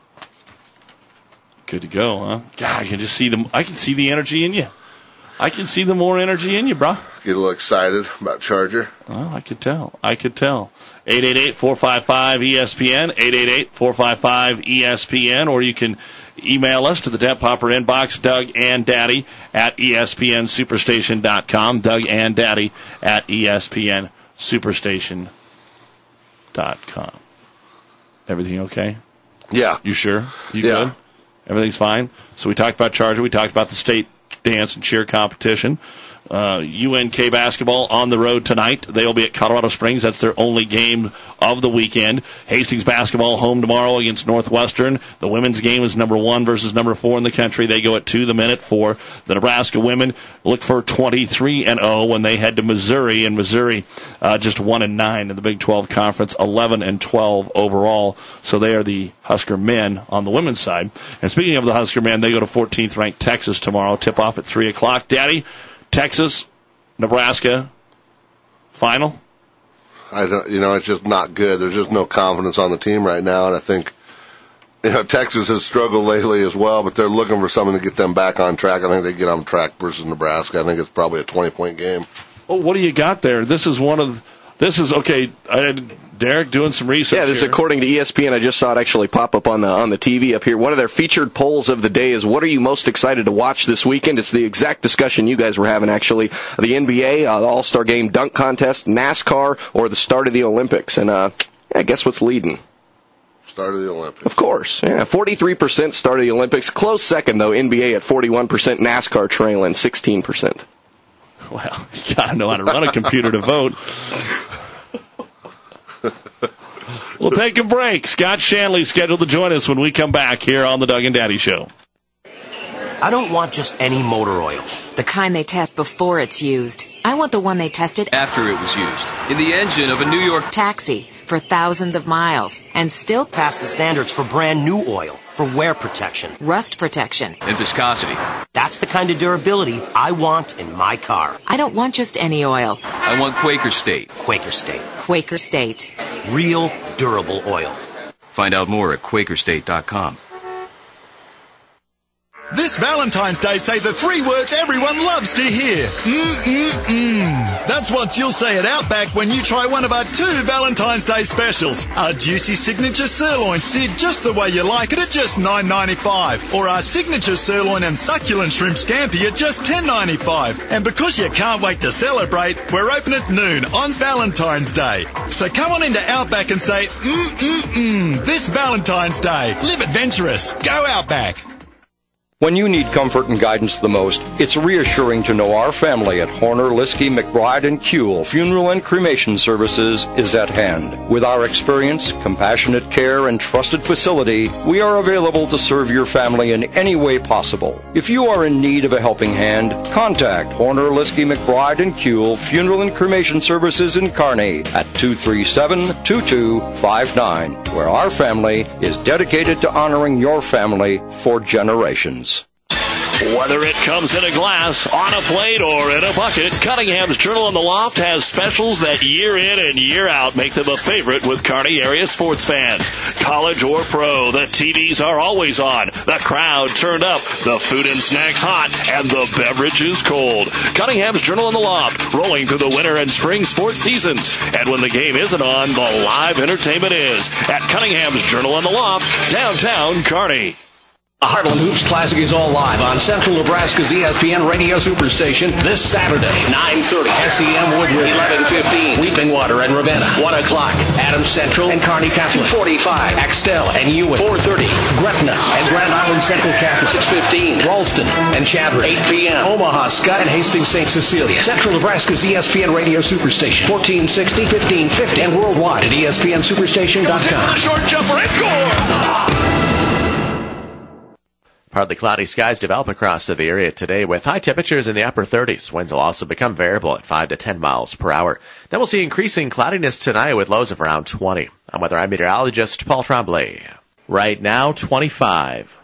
Good to go, huh? God, I can just see the I can see the energy in you. I can see the more energy in you, bro. Get a little excited about Charger. Well, I could tell. I could tell. eight eight eight, four five five, E S P N, eight eight eight, four five five, E S P N, or you can email us to the Dent Popper inbox, Doug and Daddy at E S P N superstation dot com, Doug and Daddy at E S P N superstation dot com. Everything okay? Yeah. You sure? You yeah. good? Everything's fine. So we talked about Charger. We talked about the state dance and cheer competition. Uh, U N K basketball on the road tonight. They'll be at Colorado Springs. That's their only game of the weekend. Hastings basketball home tomorrow against Northwestern. The women's game is number one versus number four in the country. They go at two the minute for the Nebraska women. Look for twenty-three and oh when they head to Missouri. And Missouri uh, just one and nine in the Big twelve Conference, eleven and twelve overall. So they are the Husker men on the women's side. And speaking of the Husker men, they go to fourteenth ranked Texas tomorrow. Tip off at three o'clock. Daddy, Texas, Nebraska, final? I don't, you know, it's just not good. There's just no confidence on the team right now, and I think, you know, Texas has struggled lately as well, but they're looking for someone to get them back on track. I think they get on track versus Nebraska. I think it's probably a twenty-point game. Oh, what do you got there? This is one of, this is, okay, I had Derek doing some research. Yeah, this here. is according to E S P N. I just saw it actually pop up on the on the T V up here. One of their featured polls of the day is, what are you most excited to watch this weekend? It's the exact discussion you guys were having, actually. The N B A, uh, the All-Star Game, dunk contest, NASCAR, or the start of the Olympics. And uh, yeah, guess what's leading? Start of the Olympics. Of course, yeah. forty-three percent start of the Olympics. Close second, though, N B A at forty-one percent, NASCAR trailing sixteen percent. Well, you got to know how to run a computer to vote. We'll take a break. Scott Shanley scheduled to join us when we come back here on the Doug and Daddy Show. I don't want just any motor oil. The kind they test before it's used. I want the one they tested after it was used. In the engine of a New York taxi for thousands of miles. And still pass the standards for brand new oil. For wear protection. Rust protection. And viscosity. That's the kind of durability I want in my car. I don't want just any oil. I want Quaker State. Quaker State. Quaker State. Real, durable oil. Find out more at Quaker State dot com. This Valentine's Day, say the three words everyone loves to hear. Mm-mm-mm. That's what you'll say at Outback when you try one of our two Valentine's Day specials. Our juicy signature sirloin seared just the way you like it at just nine ninety-five. Or our signature sirloin and succulent shrimp scampi at just ten ninety-five. And because you can't wait to celebrate, we're open at noon on Valentine's Day. So come on into Outback and say, mm-mm-mm, this Valentine's Day. Live adventurous. Go Outback. When you need comfort and guidance the most, it's reassuring to know our family at Horner, Liskey, McBride, and Kuehl Funeral and Cremation Services is at hand. With our experience, compassionate care, and trusted facility, we are available to serve your family in any way possible. If you are in need of a helping hand, contact Horner, Liskey, McBride, and Kuehl Funeral and Cremation Services in Kearney at two three seven, two two five nine, where our family is dedicated to honoring your family for generations. Whether it comes in a glass, on a plate, or in a bucket, Cunningham's Journal on the Loft has specials that year in and year out make them a favorite with Kearney area sports fans. College or pro, the T Vs are always on, the crowd turned up, the food and snacks hot, and the beverages cold. Cunningham's Journal on the Loft, rolling through the winter and spring sports seasons. And when the game isn't on, the live entertainment is at Cunningham's Journal on the Loft, downtown Kearney. The Heartland Hoops Classic is all live on Central Nebraska's E S P N Radio Superstation this Saturday, nine thirty. S E M Woodruff, eleven fifteen. Weeping Water and Ravenna, one o'clock. Adams Central and Kearney Catholic, two forty-five. Axtell and Ewing, four thirty. Gretna and Grand Island Central Catholic, six fifteen. Ralston and Chadron, eight p.m. Omaha, Scott and Hastings Saint Cecilia. Central Nebraska's E S P N Radio Superstation, fourteen sixty, fifteen fifty. And worldwide at E S P N superstation dot com. Short jumper and score! Partly cloudy skies develop across the area today with high temperatures in the upper thirties. Winds will also become variable at five to ten miles per hour. Then we'll see increasing cloudiness tonight with lows of around twenty. I'm weather eye meteorologist Paul Tremblay. Right now, twenty-five.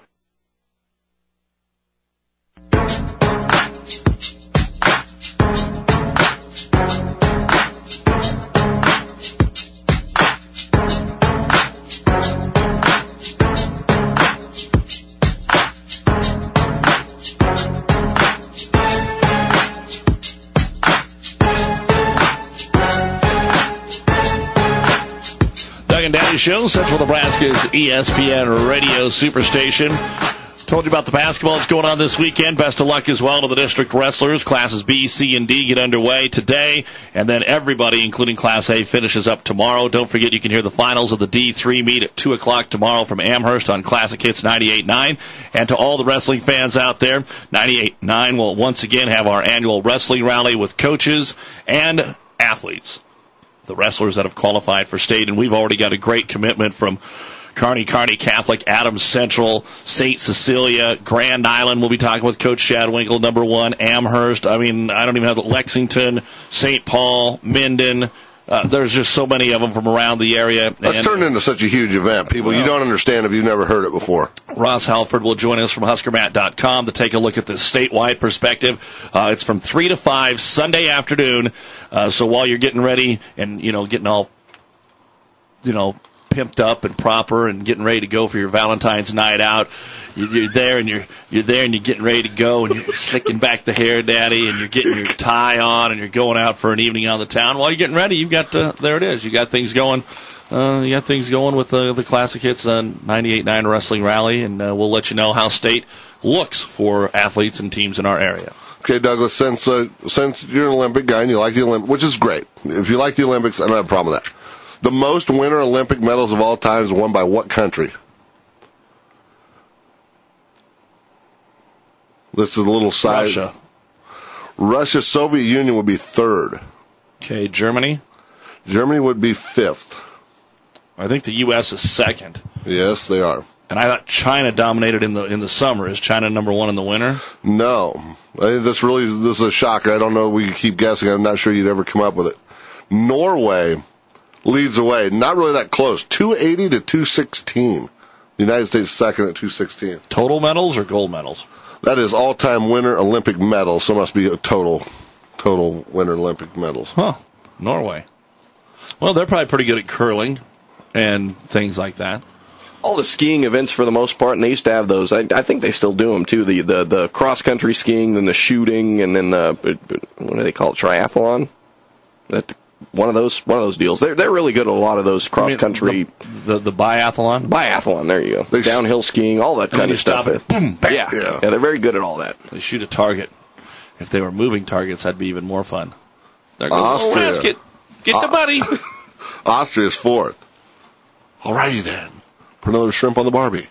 Doug and Daddy Show, Central Nebraska's E S P N Radio Superstation. Told you about the basketball that's going on this weekend. Best of luck as well to the district wrestlers. Classes B, C, and D get underway today, and then everybody, including Class A, finishes up tomorrow. Don't forget you can hear the finals of the D three meet at two o'clock tomorrow from Amherst on Classic Hits ninety-eight point nine. And to all the wrestling fans out there, ninety-eight point nine will once again have our annual wrestling rally with coaches and athletes, the wrestlers that have qualified for state, and we've already got a great commitment from Kearney, Kearney Catholic, Adams Central, Saint Cecilia, Grand Island. We'll be talking with Coach Shadwinkle, number one, Amherst. I mean, I don't even have the Lexington, Saint Paul, Minden. Uh, there's just so many of them from around the area. That's and, turned into such a huge event. People, well, you don't understand if you've never heard it before. Ross Halford will join us from Husker Mat dot com to take a look at the statewide perspective. Uh, it's from three to five Sunday afternoon. Uh, so while you're getting ready and, you know, getting all, you know, pimped up and proper and getting ready to go for your Valentine's night out, you're there and you're you're there and you're getting ready to go and you're slicking back the hair, daddy, and you're getting your tie on and you're going out for an evening on the town. While you're getting ready, you've got uh, there it is. You got things going. Uh, you got things going with the the Classic Hits on ninety-eight point nine Wrestling Rally, and uh, we'll let you know how state looks for athletes and teams in our area. Okay, Douglas, since uh, since you're an Olympic guy and you like the Olympics, which is great. If you like the Olympics, I don't have a problem with that. The most winter Olympic medals of all time is won by what country? This is a little side. Russia. Russia, Soviet Union would be third. Okay, Germany? Germany would be fifth. I think the U S is second. Yes, they are. And I thought China dominated in the in the summer. Is China number one in the winter? No. I think this really this is a shocker. I don't know. We keep guessing. I'm not sure you'd ever come up with it. Norway leads away. Not really that close. two eighty to two sixteen. The United States second at two sixteen. Total medals or gold medals? That is all-time winner Olympic medals, so it must be a total, total winner Olympic medals. Huh. Norway. Well, they're probably pretty good at curling and things like that. All the skiing events for the most part, and they used to have those. I, I think they still do them, too. The, the, the cross-country skiing, then the shooting, and then the, what do they call it, triathlon? That One of those, one of those deals. They're they're really good at a lot of those cross country. The, the the biathlon, biathlon. There you go. They Downhill skiing, all that kind of stuff. It, boom, bam. Yeah. yeah, yeah. They're very good at all that. They shoot a target. If they were moving targets, that'd be even more fun. There goes Austria. Get get the buddy. Austria's fourth. Alrighty then. Put another shrimp on the Barbie.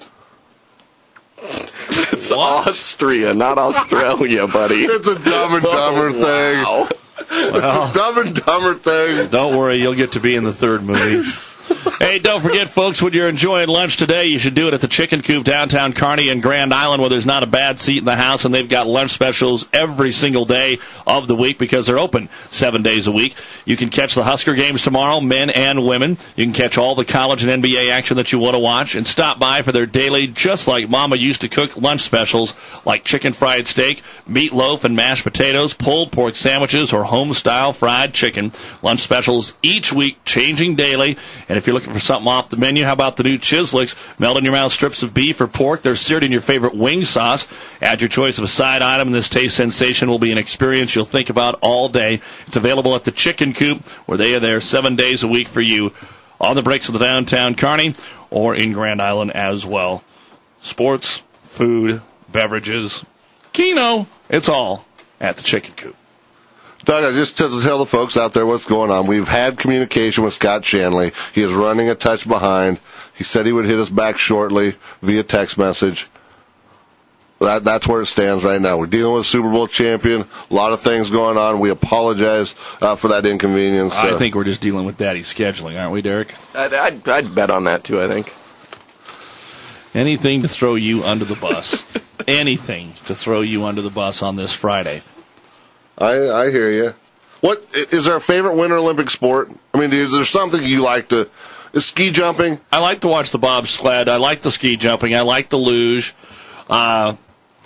It's what? Austria, not Australia, buddy. It's a Dumb and Dumber oh, thing. Wow. Well, it's a Dumb and Dumber thing. Don't worry, you'll get to be in the third movie. Hey, don't forget, folks, when you're enjoying lunch today, you should do it at the Chicken Coop downtown Kearney and Grand Island, where there's not a bad seat in the house, and they've got lunch specials every single day of the week because they're open seven days a week. You can catch the Husker games tomorrow, men and women. You can catch all the college and N B A action that you want to watch, and stop by for their daily, just like Mama used to cook, lunch specials like chicken fried steak, meatloaf and mashed potatoes, pulled pork sandwiches, or home-style fried chicken. Lunch specials each week, changing daily, and if you're looking for something off the menu, how about the new Chislicks? Melt in your mouth strips of beef or pork. They're seared in your favorite wing sauce. Add your choice of a side item, and this taste sensation will be an experience you'll think about all day. It's available at the Chicken Coop, where they are there seven days a week for you on the breaks of the downtown Kearney or in Grand Island as well. Sports, food, beverages, Keno, it's all at the Chicken Coop. Doug, I just to tell the folks out there what's going on. We've had communication with Scott Shanley. He is running a touch behind. He said he would hit us back shortly via text message. That, that's where it stands right now. We're dealing with a Super Bowl champion. A lot of things going on. We apologize uh, for that inconvenience. I uh, think we're just dealing with daddy's scheduling, aren't we, Derek? I'd, I'd, I'd bet on that, too, I think. Anything to throw you under the bus. Anything to throw you under the bus on this Friday. I, I hear you. What is there a favorite Winter Olympic sport? I mean, is there something you like to? Is ski jumping? I like to watch the bobsled. I like the ski jumping. I like the luge. Uh,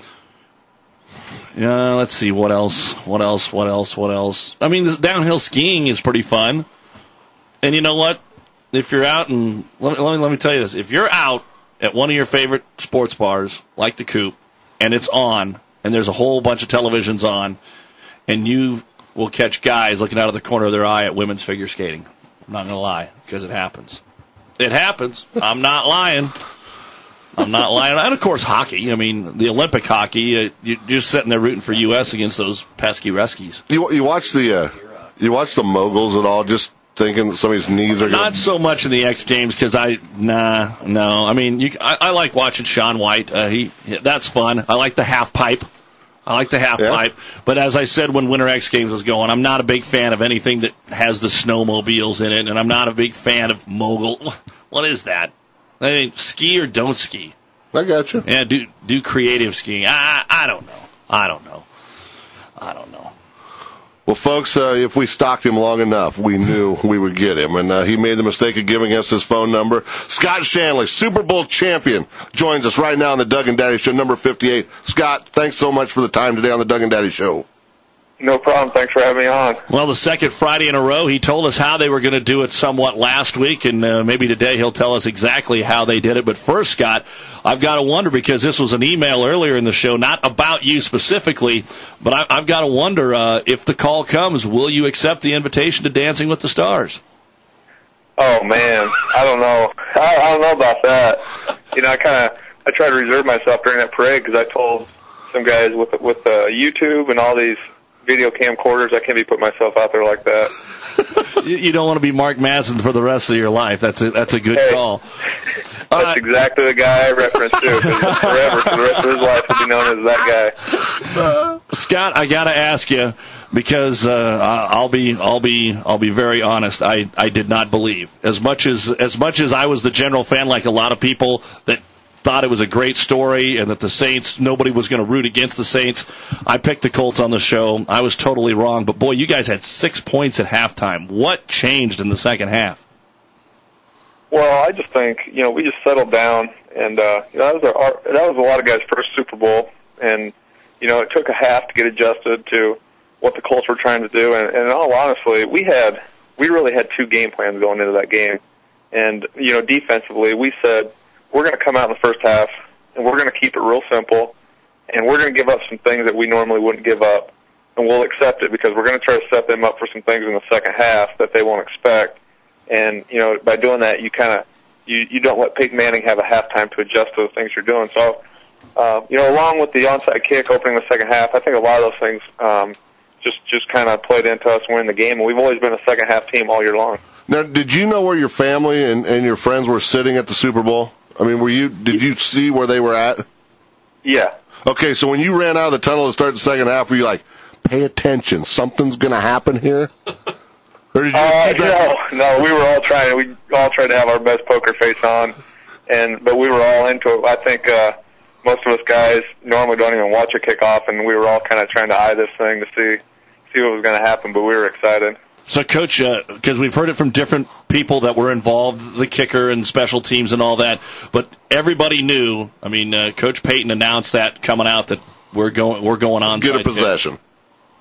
yeah, let's see what else. What else? What else? What else? I mean, this downhill skiing is pretty fun. And you know what? If you're out and let me, let me let me tell you this: if you're out at one of your favorite sports bars, like the Coop, and it's on, and there's a whole bunch of televisions on. And you will catch guys looking out of the corner of their eye at women's figure skating. I'm not going to lie, because it happens. It happens. I'm not lying. I'm not lying. And, of course, hockey. I mean, the Olympic hockey, uh, you're just sitting there rooting for U S against those pesky Ruskies. You, you watch the uh, you watch the moguls at all, just thinking that somebody's knees are Not gonna... so much in the X Games, because I, nah, no. I mean, you, I, I like watching Shaun White. Uh, he, that's fun. I like the half pipe. I like the half Yeah. pipe. But as I said when Winter X Games was going, I'm not a big fan of anything that has the snowmobiles in it, and I'm not a big fan of mogul. What is that? I mean, ski or don't ski? I got you. Yeah, do do creative skiing. I, I I don't know. I don't know. I don't know. Well, folks, uh, if we stalked him long enough, we knew we would get him. And uh, he made the mistake of giving us his phone number. Scott Shanley, Super Bowl champion, joins us right now on the Doug and Daddy Show, number fifty-eight. Scott, thanks so much for the time today on the Doug and Daddy Show. No problem. Thanks for having me on. Well, the second Friday in a row, he told us how they were going to do it somewhat last week, and uh, maybe today he'll tell us exactly how they did it. But first, Scott, I've got to wonder, because this was an email earlier in the show, not about you specifically, but I, I've got to wonder, uh, if the call comes, will you accept the invitation to Dancing with the Stars? Oh, man. I don't know. I, I don't know about that. You know, I kind of I try to reserve myself during that parade because I told some guys with with uh, YouTube and all these video camcorders, I can't be putting myself out there like that. you, you don't want to be Mark Madsen for the rest of your life. That's a, that's a good hey, call. That's uh, exactly the guy I reference to. Because forever, for the rest of his life, he'll be known as that guy. Uh, Scott, I got to ask you, because uh, I'll be I'll be I'll be very honest. I, I did not believe as much as as much as I was the general fan, like a lot of people that thought it was a great story and that the Saints, nobody was going to root against the Saints. I picked the Colts on the show. I was totally wrong. But, boy, you guys had six points at halftime. What changed in the second half? Well, I just think, you know, we just settled down. And, uh, you know, that was, our, that was a lot of guys' first Super Bowl. And, you know, it took a half to get adjusted to what the Colts were trying to do. And, and in all honesty, we had, we really had two game plans going into that game. And, you know, defensively, we said, we're going to come out in the first half, and we're going to keep it real simple, and we're going to give up some things that we normally wouldn't give up, and we'll accept it because we're going to try to set them up for some things in the second half that they won't expect. And, you know, by doing that, you kind of you, you don't let Peyton Manning have a halftime to adjust to the things you're doing. So, uh, you know, along with the onside kick opening the second half, I think a lot of those things um, just, just kind of played into us winning the game, and we've always been a second half team all year long. Now, did you know where your family and, and your friends were sitting at the Super Bowl? I mean, were you? Did you see where they were at? Yeah. Okay, so when you ran out of the tunnel to start the second half, were you like, pay attention, something's going to happen here? Or did you uh, that? No, no, we were all trying. We all tried to have our best poker face on, and but we were all into it. I think uh, most of us guys normally don't even watch a kickoff, and we were all kind of trying to eye this thing to see see what was going to happen. But we were excited. So, Coach, because uh, we've heard it from different people that were involved, the kicker and special teams and all that, but everybody knew. I mean, uh, Coach Payton announced that coming out that we're going we're going on. Get a possession. Kick.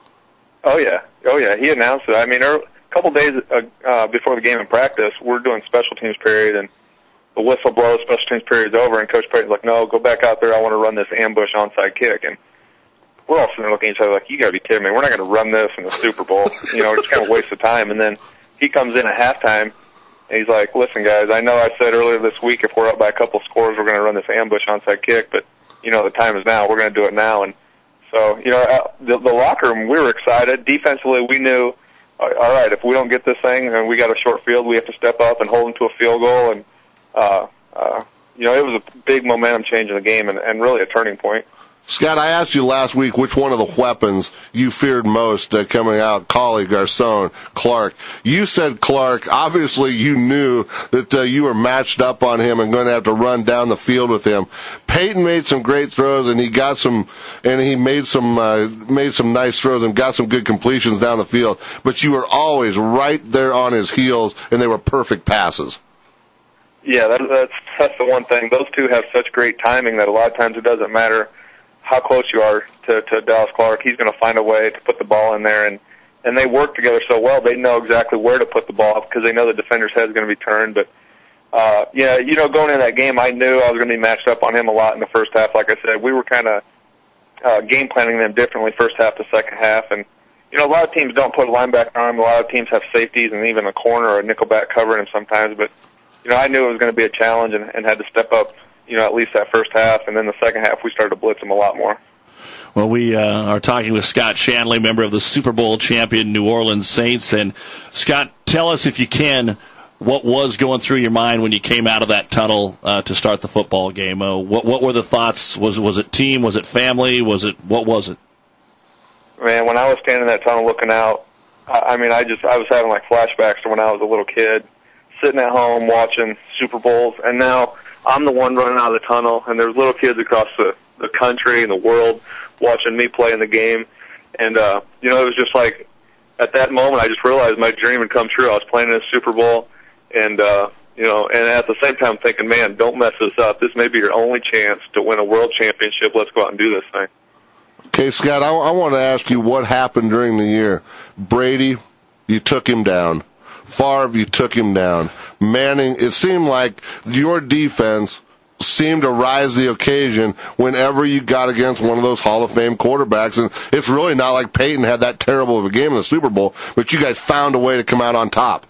Oh yeah, oh yeah, he announced it. I mean, a couple days uh, uh, before the game in practice, we're doing special teams period, and the whistle blows, special teams period's over, and Coach Payton's like, "No, go back out there. I want to run this ambush onside kick." And we're all sitting there looking at each other like, you got to be kidding me. We're not going to run this in the Super Bowl. You know, it's kind of a waste of time. And then he comes in at halftime, and he's like, listen, guys, I know I said earlier this week if we're up by a couple scores, we're going to run this ambush onside kick, but, you know, the time is now. We're going to do it now. And so, you know, uh, the, the locker room, we were excited. Defensively, we knew, all right, if we don't get this thing and we got a short field, we have to step up and hold them to a field goal. And, uh, uh, you know, it was a big momentum change in the game and, and really a turning point. Scott, I asked you last week which one of the weapons you feared most uh, coming out, Collie, Garcon, Clark. You said Clark. Obviously, you knew that uh, you were matched up on him and going to have to run down the field with him. Peyton made some great throws, and he got some, and he made some uh, made some nice throws and got some good completions down the field. But you were always right there on his heels, and they were perfect passes. Yeah, that, that's that's the one thing. Those two have such great timing that a lot of times it doesn't matter how close you are to, to Dallas Clark. He's going to find a way to put the ball in there, and, and they work together so well. They know exactly where to put the ball because they know the defender's head is going to be turned. But, uh, yeah, you know, going into that game, I knew I was going to be matched up on him a lot in the first half. Like I said, we were kind of uh, game planning them differently first half to second half. And, you know, a lot of teams don't put a linebacker on him. A lot of teams have safeties and even a corner or a nickelback covering him sometimes. But, you know, I knew it was going to be a challenge and, and had to step up, you know, at least that first half, and then the second half we started to blitz them a lot more. Well, we uh, are talking with Scott Shanley, member of the Super Bowl champion New Orleans Saints. And, Scott, tell us, if you can, what was going through your mind when you came out of that tunnel uh, to start the football game? Uh, what, what were the thoughts? Was, was it team? Was it family? Was it what was it? Man, when I was standing in that tunnel looking out, I, I mean, I just I was having like flashbacks to when I was a little kid, sitting at home watching Super Bowls, and now I'm the one running out of the tunnel, and there's little kids across the, the country and the world watching me play in the game. And, uh, you know, it was just like, at that moment, I just realized my dream had come true. I was playing in a Super Bowl, and, uh, you know, and at the same time thinking, man, don't mess this up. This may be your only chance to win a world championship. Let's go out and do this thing. Okay, Scott, I, I want to ask you what happened during the year. Brady, you took him down. Favre, you took him down. Manning, it seemed like your defense seemed to rise the occasion whenever you got against one of those Hall of Fame quarterbacks. And it's really not like Peyton had that terrible of a game in the Super Bowl, but you guys found a way to come out on top.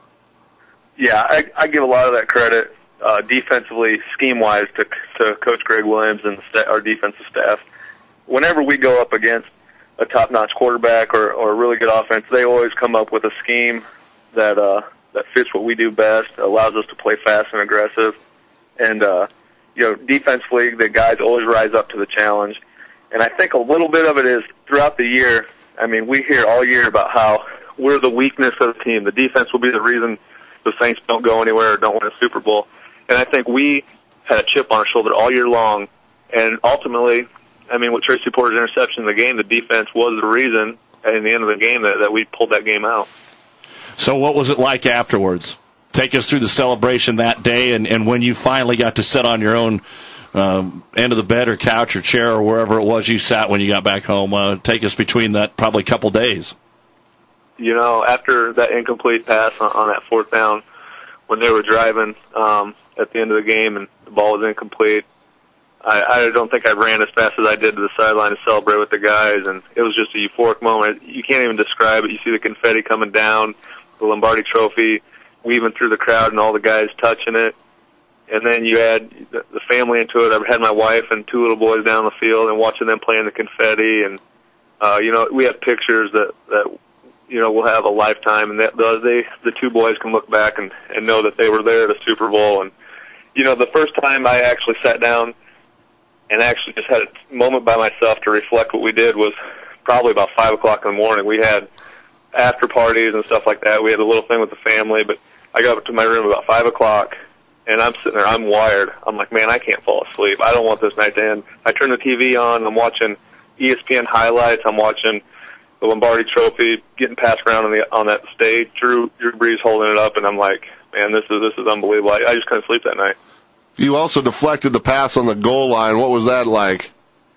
Yeah, I, I give a lot of that credit uh, defensively, scheme-wise, to, to Coach Greg Williams and the sta- our defensive staff. Whenever we go up against a top-notch quarterback or, or a really good offense, they always come up with a scheme that uh, that fits what we do best, allows us to play fast and aggressive. And, uh, you know, defensively, the guys always rise up to the challenge. And I think a little bit of it is throughout the year, I mean, we hear all year about how we're the weakness of the team. The defense will be the reason the Saints don't go anywhere or don't win a Super Bowl. And I think we had a chip on our shoulder all year long. And ultimately, I mean, with Tracy Porter's interception in the game, the defense was the reason at the end of the game that, that we pulled that game out. So what was it like afterwards? Take us through the celebration that day and, and when you finally got to sit on your own um, end of the bed or couch or chair or wherever it was you sat when you got back home. Uh, take us between that probably couple days. You know, after that incomplete pass on, on that fourth down, when they were driving um, at the end of the game and the ball was incomplete, I, I don't think I ran as fast as I did to the sideline to celebrate with the guys, and it was just a euphoric moment. You can't even describe it. You see the confetti coming down, the Lombardi Trophy weaving through the crowd and all the guys touching it. And then you add the, the family into it. I had my wife and two little boys down the field and watching them playing the confetti. And, uh, you know, we have pictures that, that, you know, we'll have a lifetime. And that, the, they, the two boys can look back and, and know that they were there at a Super Bowl. And, you know, the first time I actually sat down and actually just had a moment by myself to reflect what we did was probably about five o'clock in the morning. We had after parties and stuff like that. We had a little thing with the family, but I got up to my room about five o'clock, and I'm sitting there. I'm wired. I'm like, man, I can't fall asleep. I don't want this night to end. I turn the T V on. I'm watching E S P N highlights. I'm watching the Lombardi Trophy getting passed around on the on that stage. Drew Drew Brees holding it up, and I'm like, man, this is this is unbelievable. I, I just couldn't sleep that night. You also deflected the pass on the goal line. What was that like?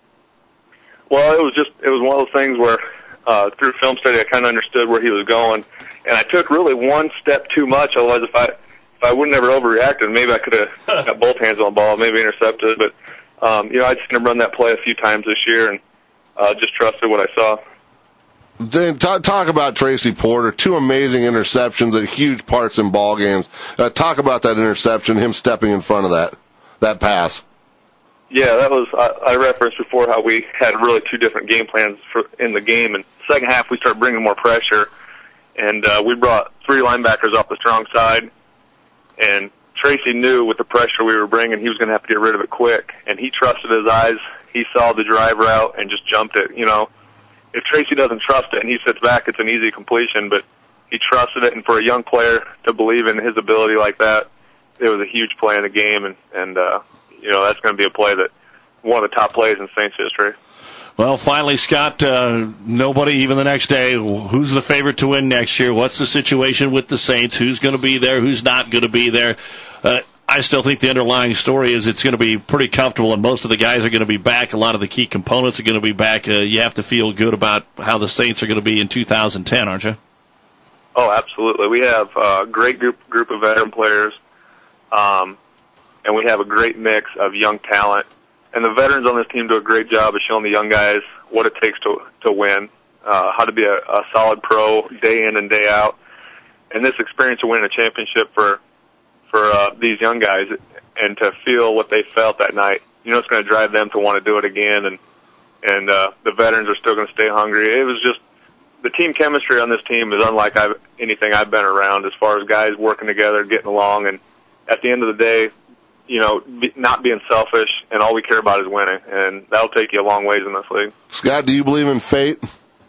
Well, it was just it was one of those things where uh, through film study I kind of understood where he was going, and I took really one step too much. Otherwise, if I if I wouldn't have overreacted, maybe I could have got both hands on the ball, maybe intercepted. But um, you know, I just gonna run that play a few times this year, and uh, just trusted what I saw. Dan, talk, talk about Tracy Porter. Two amazing interceptions at huge parts in ball games. Uh, talk about that interception, him stepping in front of that that pass. Yeah, that was I, I referenced before how we had really two different game plans for in the game. And second half, we started bringing more pressure, and uh, we brought three linebackers off the strong side. And Tracy knew with the pressure we were bringing, he was going to have to get rid of it quick. And he trusted his eyes. He saw the drive route and just jumped it. You know, if Tracy doesn't trust it and he sits back, it's an easy completion. But he trusted it, and for a young player to believe in his ability like that, it was a huge play in the game. And and uh, you know, that's going to be a play that one of the top plays in Saints history. Well, finally, Scott, uh, nobody, even the next day, who's the favorite to win next year? What's the situation with the Saints? Who's going to be there? Who's not going to be there? Uh, I still think the underlying story is it's going to be pretty comfortable, and most of the guys are going to be back. A lot of the key components are going to be back. Uh, you have to feel good about how the Saints are going to be in two thousand ten, aren't you? Oh, absolutely. We have a great group group of veteran players, um, and we have a great mix of young talent. And the veterans on this team do a great job of showing the young guys what it takes to to win, uh, how to be a, a solid pro day in and day out. And this experience of winning a championship for for uh, these young guys, and to feel what they felt that night. You know, it's going to drive them to want to do it again, and and uh, the veterans are still going to stay hungry. It was just the team chemistry on this team is unlike I've, anything I've been around, as far as guys working together, getting along, and at the end of the day, you know, be, not being selfish, and all we care about is winning, and that'll take you a long ways in this league. Scott, do you believe in fate?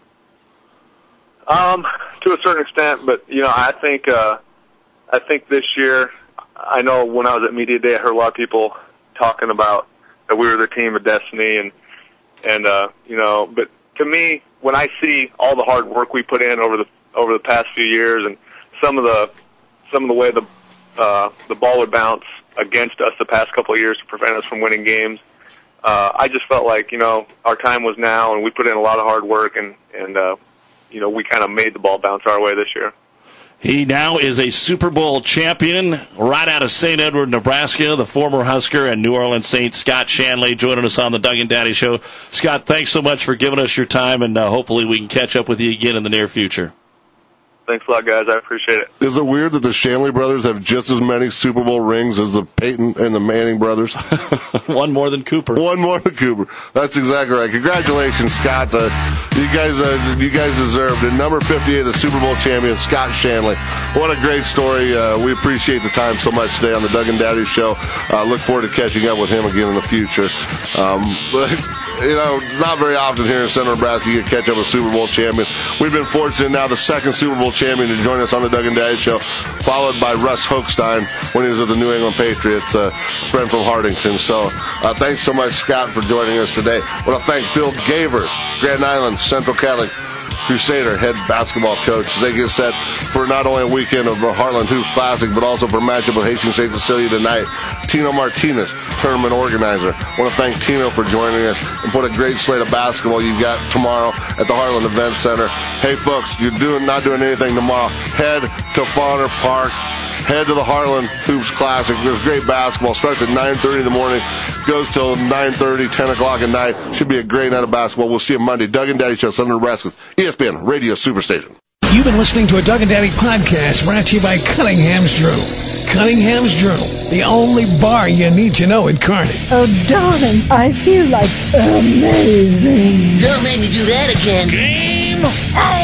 Um, to a certain extent, but you know, I think uh, I think this year, I know when I was at Media Day, I heard a lot of people talking about that we were the team of destiny, and and uh, you know, but to me, when I see all the hard work we put in over the over the past few years, and some of the some of the way the uh, the ball would bounce against us the past couple of years to prevent us from winning games, uh, I just felt like, you know, our time was now, and we put in a lot of hard work, and and uh, you know, we kind of made the ball bounce our way this year. He now is a Super Bowl champion right out of Saint Edward, Nebraska, the former Husker and New Orleans Saint, Scott Shanley, joining us on the Doug and Daddy Show. Scott, thanks so much for giving us your time, and uh, hopefully we can catch up with you again in the near future. Thanks a lot, guys. I appreciate it. Is it weird that the Shanley brothers have just as many Super Bowl rings as the Peyton and the Manning brothers? One more than Cooper. One more than Cooper. That's exactly right. Congratulations, Scott. Uh, you guys, uh, you guys deserved it. Number fifty-eight, the Super Bowl champion, Scott Shanley. What a great story. Uh, we appreciate the time so much today on the Doug and Daddy Show. Uh, look forward to catching up with him again in the future. Um, but, you know, not very often here in Central Nebraska you get catch up with a Super Bowl champion. We've been fortunate now the second Super Bowl champion to join us on the Doug and Daddy Show, followed by Russ Hochstein when he was with the New England Patriots, a friend from Hardington. So uh, thanks so much, Scott, for joining us today. I want to thank Bill Gavers, Grand Island Central Catholic Crusader head basketball coach. They get set for not only a weekend of the Heartland Hoops Classic, but also for a matchup with Hastings Saint Cecilia tonight. Tino Martinez, tournament organizer. I want to thank Tino for joining us and put a great slate of basketball you've got tomorrow at the Heartland Event Center. Hey, folks, you're doing not doing anything tomorrow. Head to Fauner Park. Head to the Heartland Hoops Classic. There's great basketball. Starts at nine thirty in the morning, goes till nine thirty, ten o'clock at night. Should be a great night of basketball. We'll see you Monday. Doug and Daddy Show, Central Nebraska's E S P N Radio Superstation. You've been listening to a Doug and Daddy podcast brought to you by Cunningham's Journal. Cunningham's Journal, the only bar you need to know in Kearney. Oh, darling, I feel like amazing. Don't make me do that again. Game